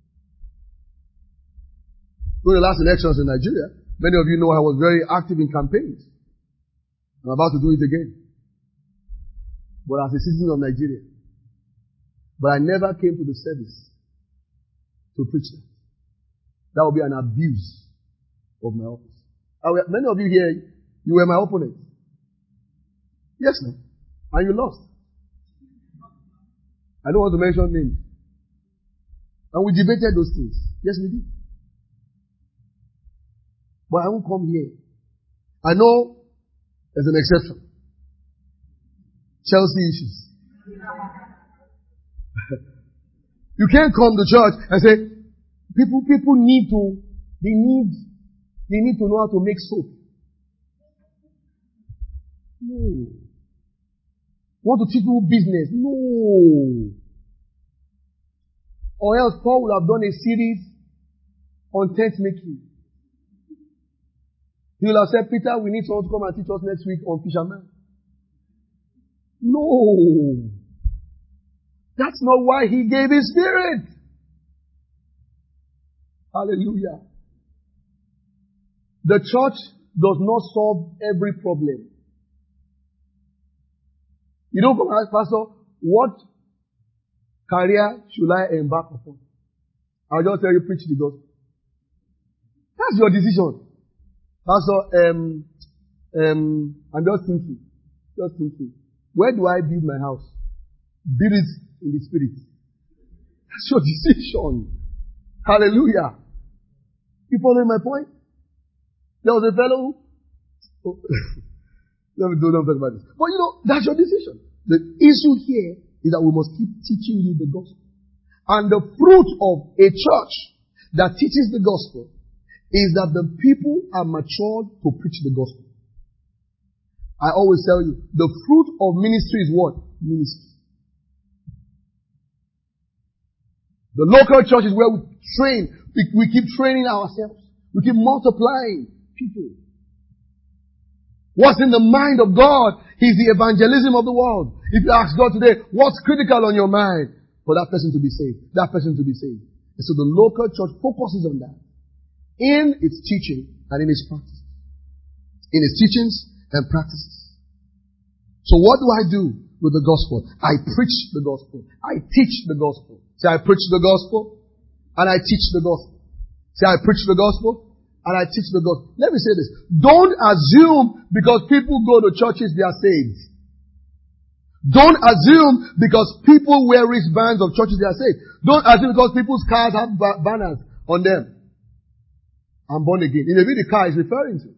During the last elections in Nigeria, many of you know I was very active in campaigns. I'm about to do it again. But as a citizen of Nigeria. But I never came to the service to preach that. That would be an abuse of my office. Many of you here, you were my opponent. Yes, no. And you lost. I don't want to mention names. And we debated those things. Yes, we did. But I won't come here. I know there's an exception. Chelsea issues. You can't come to church and say, people need to know how to make soap. No. Want to teach people business? No. Or else Paul would have done a series on tent making. He will have said, Peter, we need someone to come and teach us next week on fisherman. No. That's not why He gave His Spirit. Hallelujah. The church does not solve every problem. You don't come and ask, Pastor, what career should I embark upon? I'll just tell you, preach the gospel. That's your decision. Pastor, I'm just thinking. Where do I build my house? Build it in the Spirit. That's your decision. Hallelujah. You following my point? There was a fellow who... Don't talk about this. But that's your decision. The issue here is that we must keep teaching you the gospel. And the fruit of a church that teaches the gospel is that the people are matured to preach the gospel. I always tell you, the fruit of ministry is what? Ministry. The local church is where we train. We keep training ourselves. We keep multiplying people. What's in the mind of God is the evangelism of the world. If you ask God today, what's critical on your mind? For that person to be saved. That person to be saved. And so the local church focuses on that. In its teaching and in its practice. In its teachings and practices. So what do I do with the gospel? I preach the gospel. I teach the gospel. Say, I preach the gospel and I teach the gospel. Say, I preach the gospel and I teach the gospel. Let me say this. Don't assume because people go to churches they are saved. Don't assume because people wear wristbands of churches they are saved. Don't assume because people's cars have banners on them. I'm born again. In the video the car is referring to.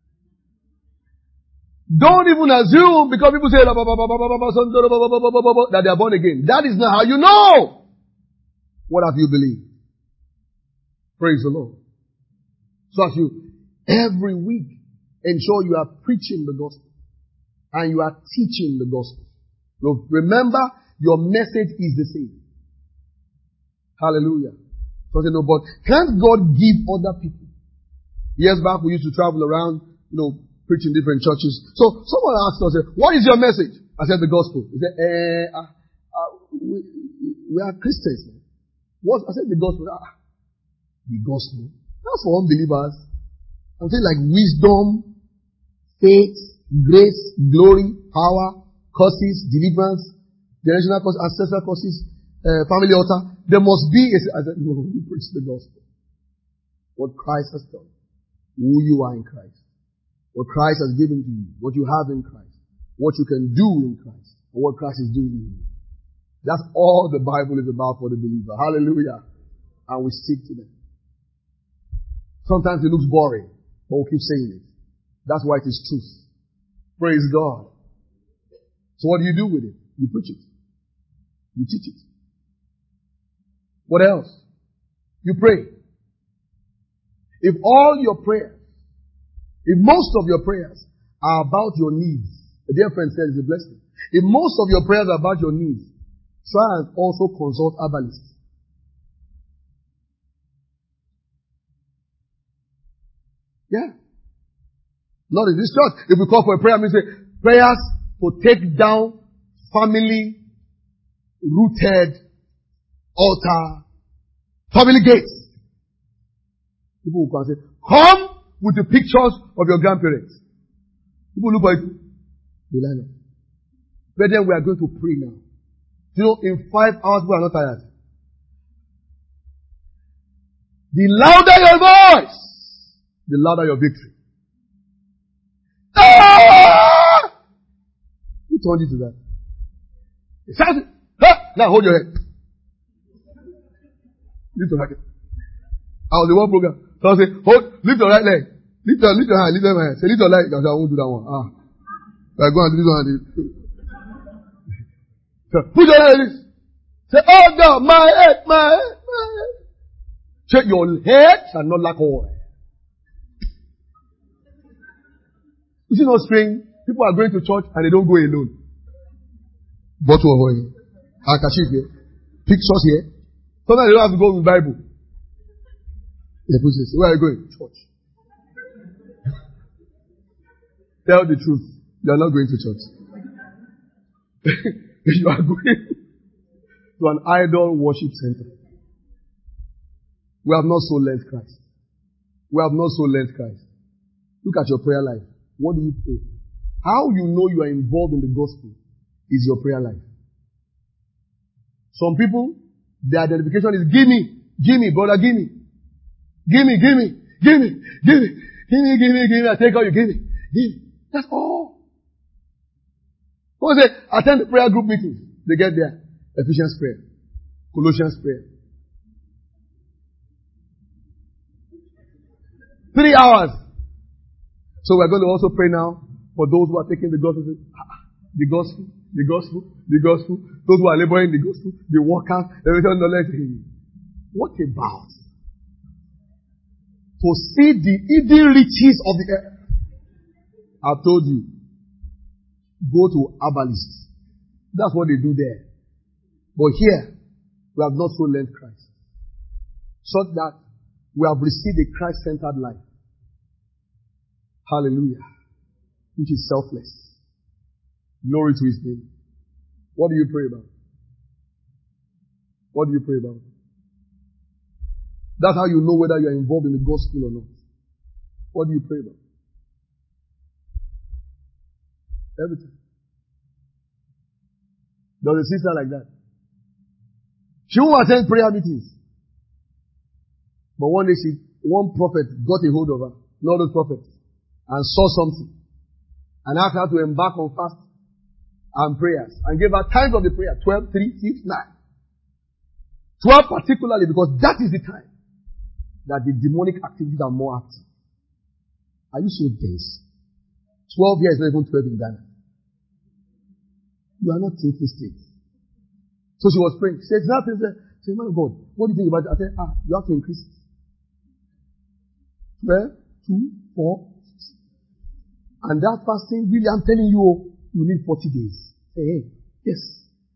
Don't even assume because people say that they are born again. That is not how you know. What have you believed? Praise the Lord. So as you, every week, ensure you are preaching the gospel. And you are teaching the gospel. So remember, your message is the same. Hallelujah. So I say, no, but can't God give other people? Years back, we used to travel around, preaching different churches. So someone asked us, what is your message? I said, the gospel. He said, we are Christians. What? I said, the gospel. The gospel. That's for unbelievers. I'm saying like wisdom, faith, grace, glory, power, curses, deliverance, generational curses, ancestral curses, family altar. There must be I said, no, we preach the gospel. What Christ has done. Who you are in Christ. What Christ has given to you. What you have in Christ. What you can do in Christ. And what Christ is doing in you. That's all the Bible is about for the believer. Hallelujah. And we stick to that. Sometimes it looks boring, but we'll keep saying it. That's why it is truth. Praise God. So what do you do with it? You preach it. You teach it. What else? You pray. If all your prayers, if most of your prayers are about your needs, a dear friend said it's a blessing. If most of your prayers are about your needs, try and also consult herbalists. Yeah. Not in this church. If we call for a prayer, we say prayers to take down family rooted altar, family gates. People will come and say, come with the pictures of your grandparents. People look at you. They line up. But then we are going to pray now. You know, in 5 hours we are not tired. The louder your voice, the louder your victory. Ah! Who told you to that? Shout it. Ah! Now hold your head. Lift your hand. I was the one program. So I say, lift your right leg. Lift your hand, lift your hand. Say, lift your leg. I won't do that one. I go and lift your hand. So, put your hand like this. Say, oh God, my head. Check your head shall not lack oil. You see no strange? People are going to church and they don't go alone. Bottle of oil. Handkerchief here. Pictures here. Sometimes they don't have to go with Bible. Where are you going? Church. Tell the truth. You are not going to church. You are going to an idol worship center. We have not so learned Christ. We have not so learned Christ. Look at your prayer life. What do you pray? How you know you are involved in the gospel is your prayer life. Some people, their identification is give me, brother, give me. Give me. I take all you give me. That's all. People say, attend the prayer group meetings. They get there. Ephesians prayer. Colossians prayer. 3 hours. So we're going to also pray now for those who are taking the gospel. The gospel. Those who are laboring the gospel. The workers. Everything knowledge. What about to see the hidden riches of the earth? I've told you. Go to herbalists. That's what they do there. But here, we have not so learned Christ. So that we have received a Christ-centered life. Hallelujah. Which is selfless. Glory to His name. What do you pray about? What do you pray about? That's how you know whether you are involved in the gospel or not. What do you pray about? Everything. There was a sister like that. She won't attend prayer meetings. But one day one prophet got a hold of her, not those prophets, and saw something. And asked her to embark on fast and prayers. And gave her times of the prayer, 12, 3, 6, 9. 12 particularly because that is the time that the demonic activities are more active. Are you so dense? 12 years, not even 12 in Ghana. You are not thinking straight. So she was praying. She said, nothing. She said, man of God, what do you think about it? I said, you have to increase it. 12, 2, 4, 6. And that fasting, really, I'm telling you, you need 40 days. Say, hey, yes.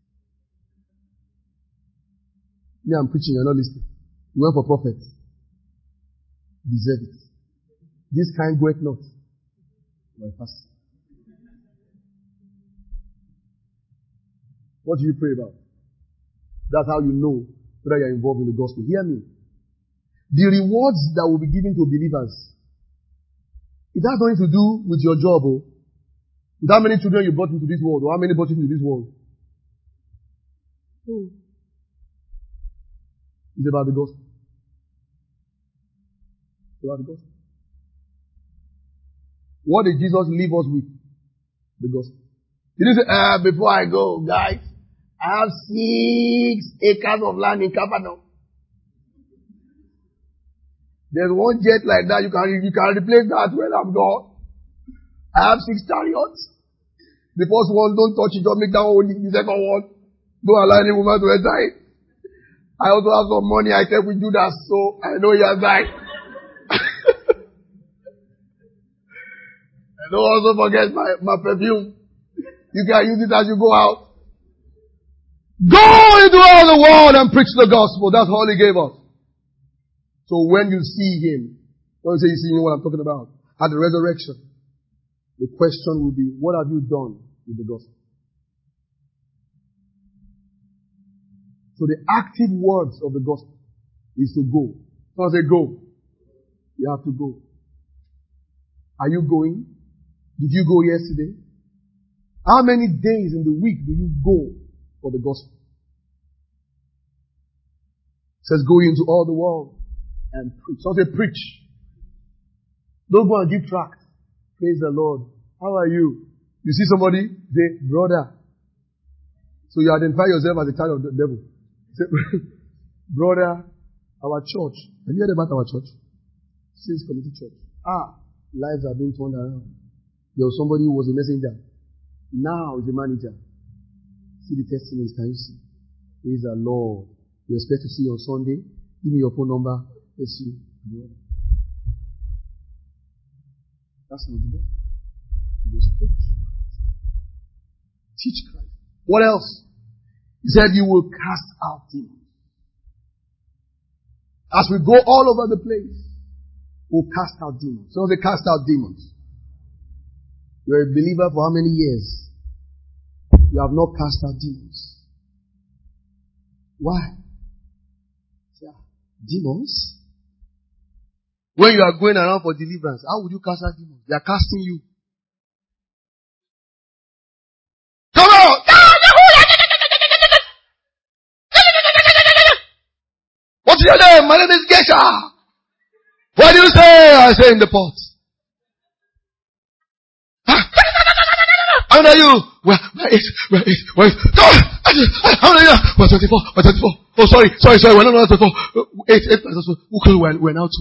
Yeah, I'm preaching, you're not listening. You went for prophets. Deserve it. This kind goeth not. You are fasting. What do you pray about? That's how you know whether you're involved in the gospel. Hear me. The rewards that will be given to believers, it has nothing to do with your job, with how many children you brought into this world, or how many brought into this world. It's about the gospel. It's about the gospel. What did Jesus leave us with? The gospel. He didn't say, before I go, guys, I have 6 acres of land in Capernaum. There's one jet like that, you can replace that when I'm gone. I have 6 chariots. The first one, don't touch it, don't make that one holy. The second one, don't allow any woman to enter it. I also have some money I kept with Judas, so I know he has died. And don't also forget my perfume. You can use it as you go out. Go into all the world and preach the gospel. That's all he gave us. So when you see him, don't say you see what I'm talking about. At the resurrection, the question will be, what have you done with the gospel? So the active words of the gospel is to go. Someone say go. You have to go. Are you going? Did you go yesterday? How many days in the week do you go for the gospel? It says go into all the world and preach. Someone say preach. Don't go and give tracts. Praise the Lord. How are you? You see somebody? Say, brother. So you identify yourself as a child of the devil. Say, brother, our church. Have you heard about our church? Sales Committee Church. Lives are being turned around. There was somebody who was a messenger. Now is a manager. See the testimonies, can you see? Praise the Lord. We expect to see you on Sunday. Give me your phone number. Let's see. That's not the gospel. He was preach Christ. Teach Christ. What else? He said you will cast out demons. As we go all over the place, we'll cast out demons. So they cast out demons. You're a believer for how many years? You have not cast out demons. Why? Yeah. Demons? When you are going around for deliverance, how would you cast out demons? They are casting you. Come on! What's your name? My name is Gesha. What do you say? I say in the pot. How old are you? Where is? How old are you? We're 24. Oh, sorry. We're not 24. 8 plus 4. We're now 2.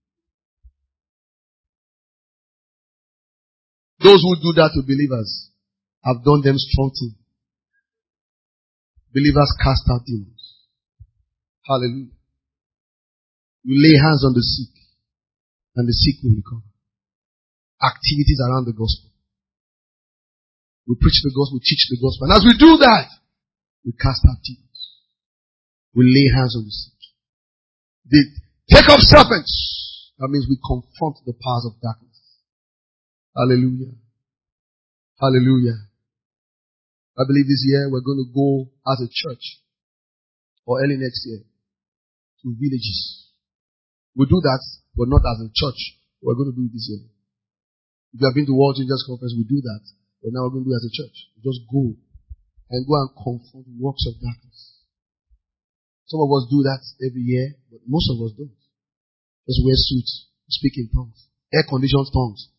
Those who do that to believers have done them strong thing. Believers cast out demons. Hallelujah. You lay hands on the sick, and the sick will recover. Activities around the gospel. We preach the gospel, we teach the gospel. And as we do that, we cast out demons. We lay hands on the sick. They take up serpents. That means we confront the powers of darkness. Hallelujah. Hallelujah. I believe this year we're going to go as a church, or early next year, to villages. We do that, but not as a church. We're going to do it this year. If you have been to World Changers Conference, we do that. But now we're going to do it as a church. We just go and confront works of darkness. Some of us do that every year, but most of us don't. Just wear suits, speak in tongues, air-conditioned tongues.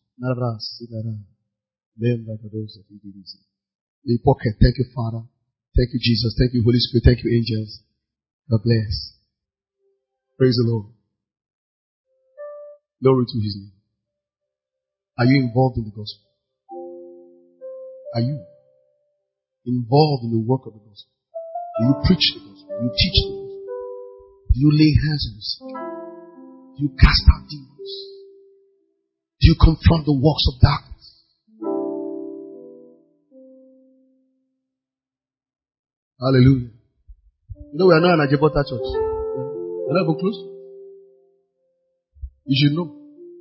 The pocket. Thank you, Father. Thank you, Jesus. Thank you, Holy Spirit. Thank you, angels. God bless. Praise the Lord. Glory to His name. Are you involved in the gospel? Are you involved in the work of the gospel? Do you preach the gospel? Do you teach the gospel? Do you lay hands on the sick? Do you cast out demons? Do you confront the works of darkness? Hallelujah. You know we are not an Ajebota church. We're not even close. You should know.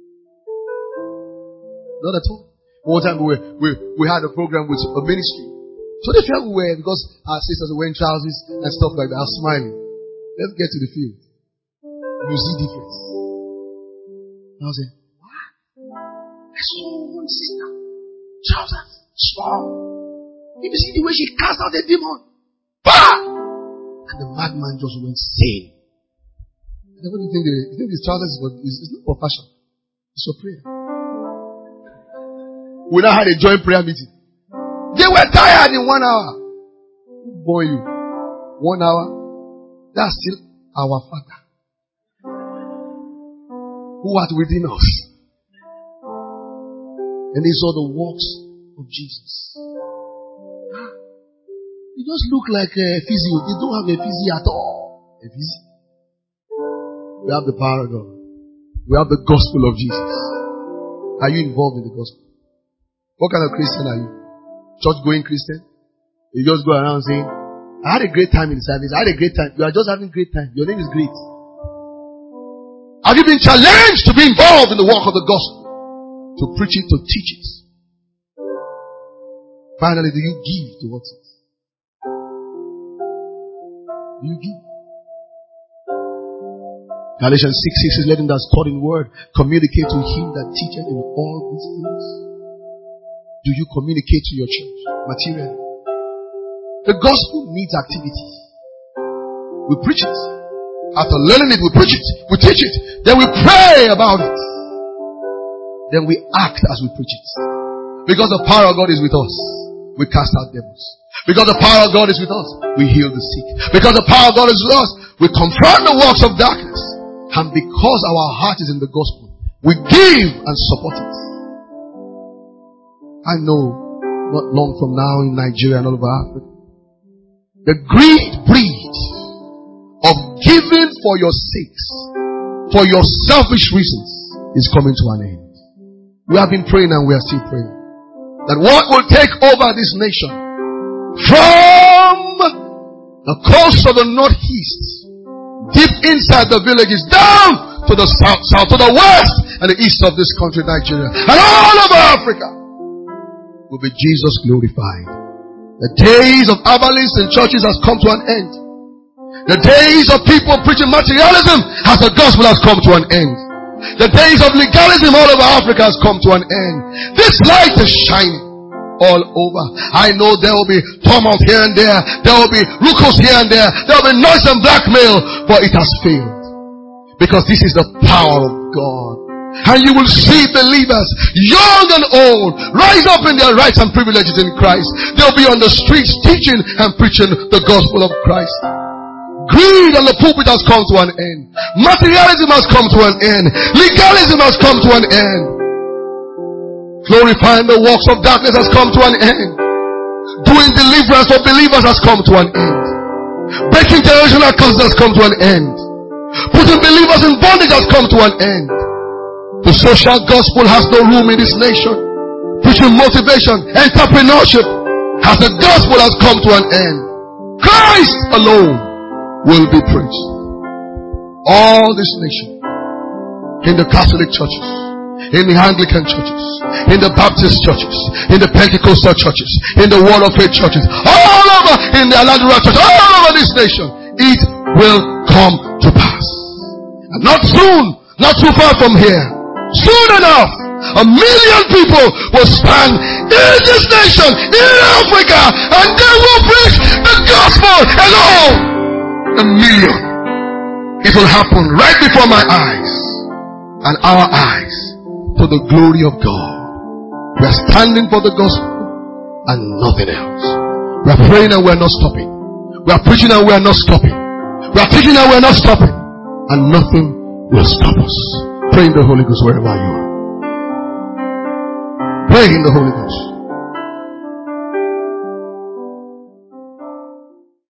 Not at all. One time we had a program with a ministry. So they felt we were, because our sisters were wearing trousers and stuff like that, I was smiling. Let's get to the field. You see difference. I was saying, what? I saw one sister. Trousers. Small. If you see the way she cast out the demon. Bah! And the madman just went sane. What do you think? You think his trousers is not for fashion. It's for prayer. We now had a joint prayer meeting. They were tired in 1 hour. Who bore you? 1 hour? That's still our Father, who art within us. And they saw the works of Jesus. You just look like a physio. You don't have a physio at all. A physio. We have the power of God. We have the gospel of Jesus. Are you involved in the gospel? What kind of Christian are you? Church-going Christian? You just go around saying, I had a great time in the service. I had a great time. You are just having a great time. Your name is great. Have you been challenged to be involved in the work of the gospel? To preach it, to teach it. Finally, do you give towards it? Do you give? Galatians 6:6 says, let him that's taught in word communicate to him that teacheth in all these things. Do you communicate to your church materially? The gospel needs activity. We preach it. After learning it, we preach it. We teach it. Then we pray about it. Then we act as we preach it. Because the power of God is with us, we cast out devils. Because the power of God is with us, we heal the sick. Because the power of God is with us, we confront the works of darkness. And because our heart is in the gospel, we give and support it. I know not long from now in Nigeria and all over Africa, the greed breed of giving for your sakes, for your selfish reasons, is coming to an end. We have been praying and we are still praying that what will take over this nation from the coast of the northeast, deep inside the villages, down to the south, to the west and the east of this country, Nigeria, and all over Africa, will be Jesus glorified. The days of abolitionists in churches has come to an end. The days of people preaching materialism as the gospel has come to an end. The days of legalism all over Africa has come to an end. This light is shining all over. I know there will be tumult here and there. There will be ruckus here and there. There will be noise and blackmail. But it has failed. Because this is the power of God. And you will see believers, young and old, rise up in their rights and privileges in Christ. They'll be on the streets teaching and preaching the gospel of Christ. Greed on the pulpit has come to an end. Materialism has come to an end. Legalism has come to an end. Glorifying the works of darkness has come to an end. Doing deliverance of believers has come to an end. Breaking generational curses has come to an end. Putting believers in bondage has come to an end. The social gospel has no room in this nation. Preaching motivation, entrepreneurship, as the gospel has come to an end. Christ alone will be preached. All this nation, in the Catholic churches, in the Anglican churches, in the Baptist churches, in the Pentecostal churches, in the Word of Faith churches, all over in the Aladura church, all over this nation, it will come to pass. And not soon, not too far from here, soon enough, 1 million people will stand in this nation, in Africa, and they will preach the gospel alone. 1 million. It will happen right before my eyes and our eyes, to the glory of God. We are standing for the gospel and nothing else. We are praying and we are not stopping. We are preaching and we are not stopping. We are teaching and we are not stopping. And nothing will stop us. Pray in the Holy Ghost wherever you are. Pray in the Holy Ghost.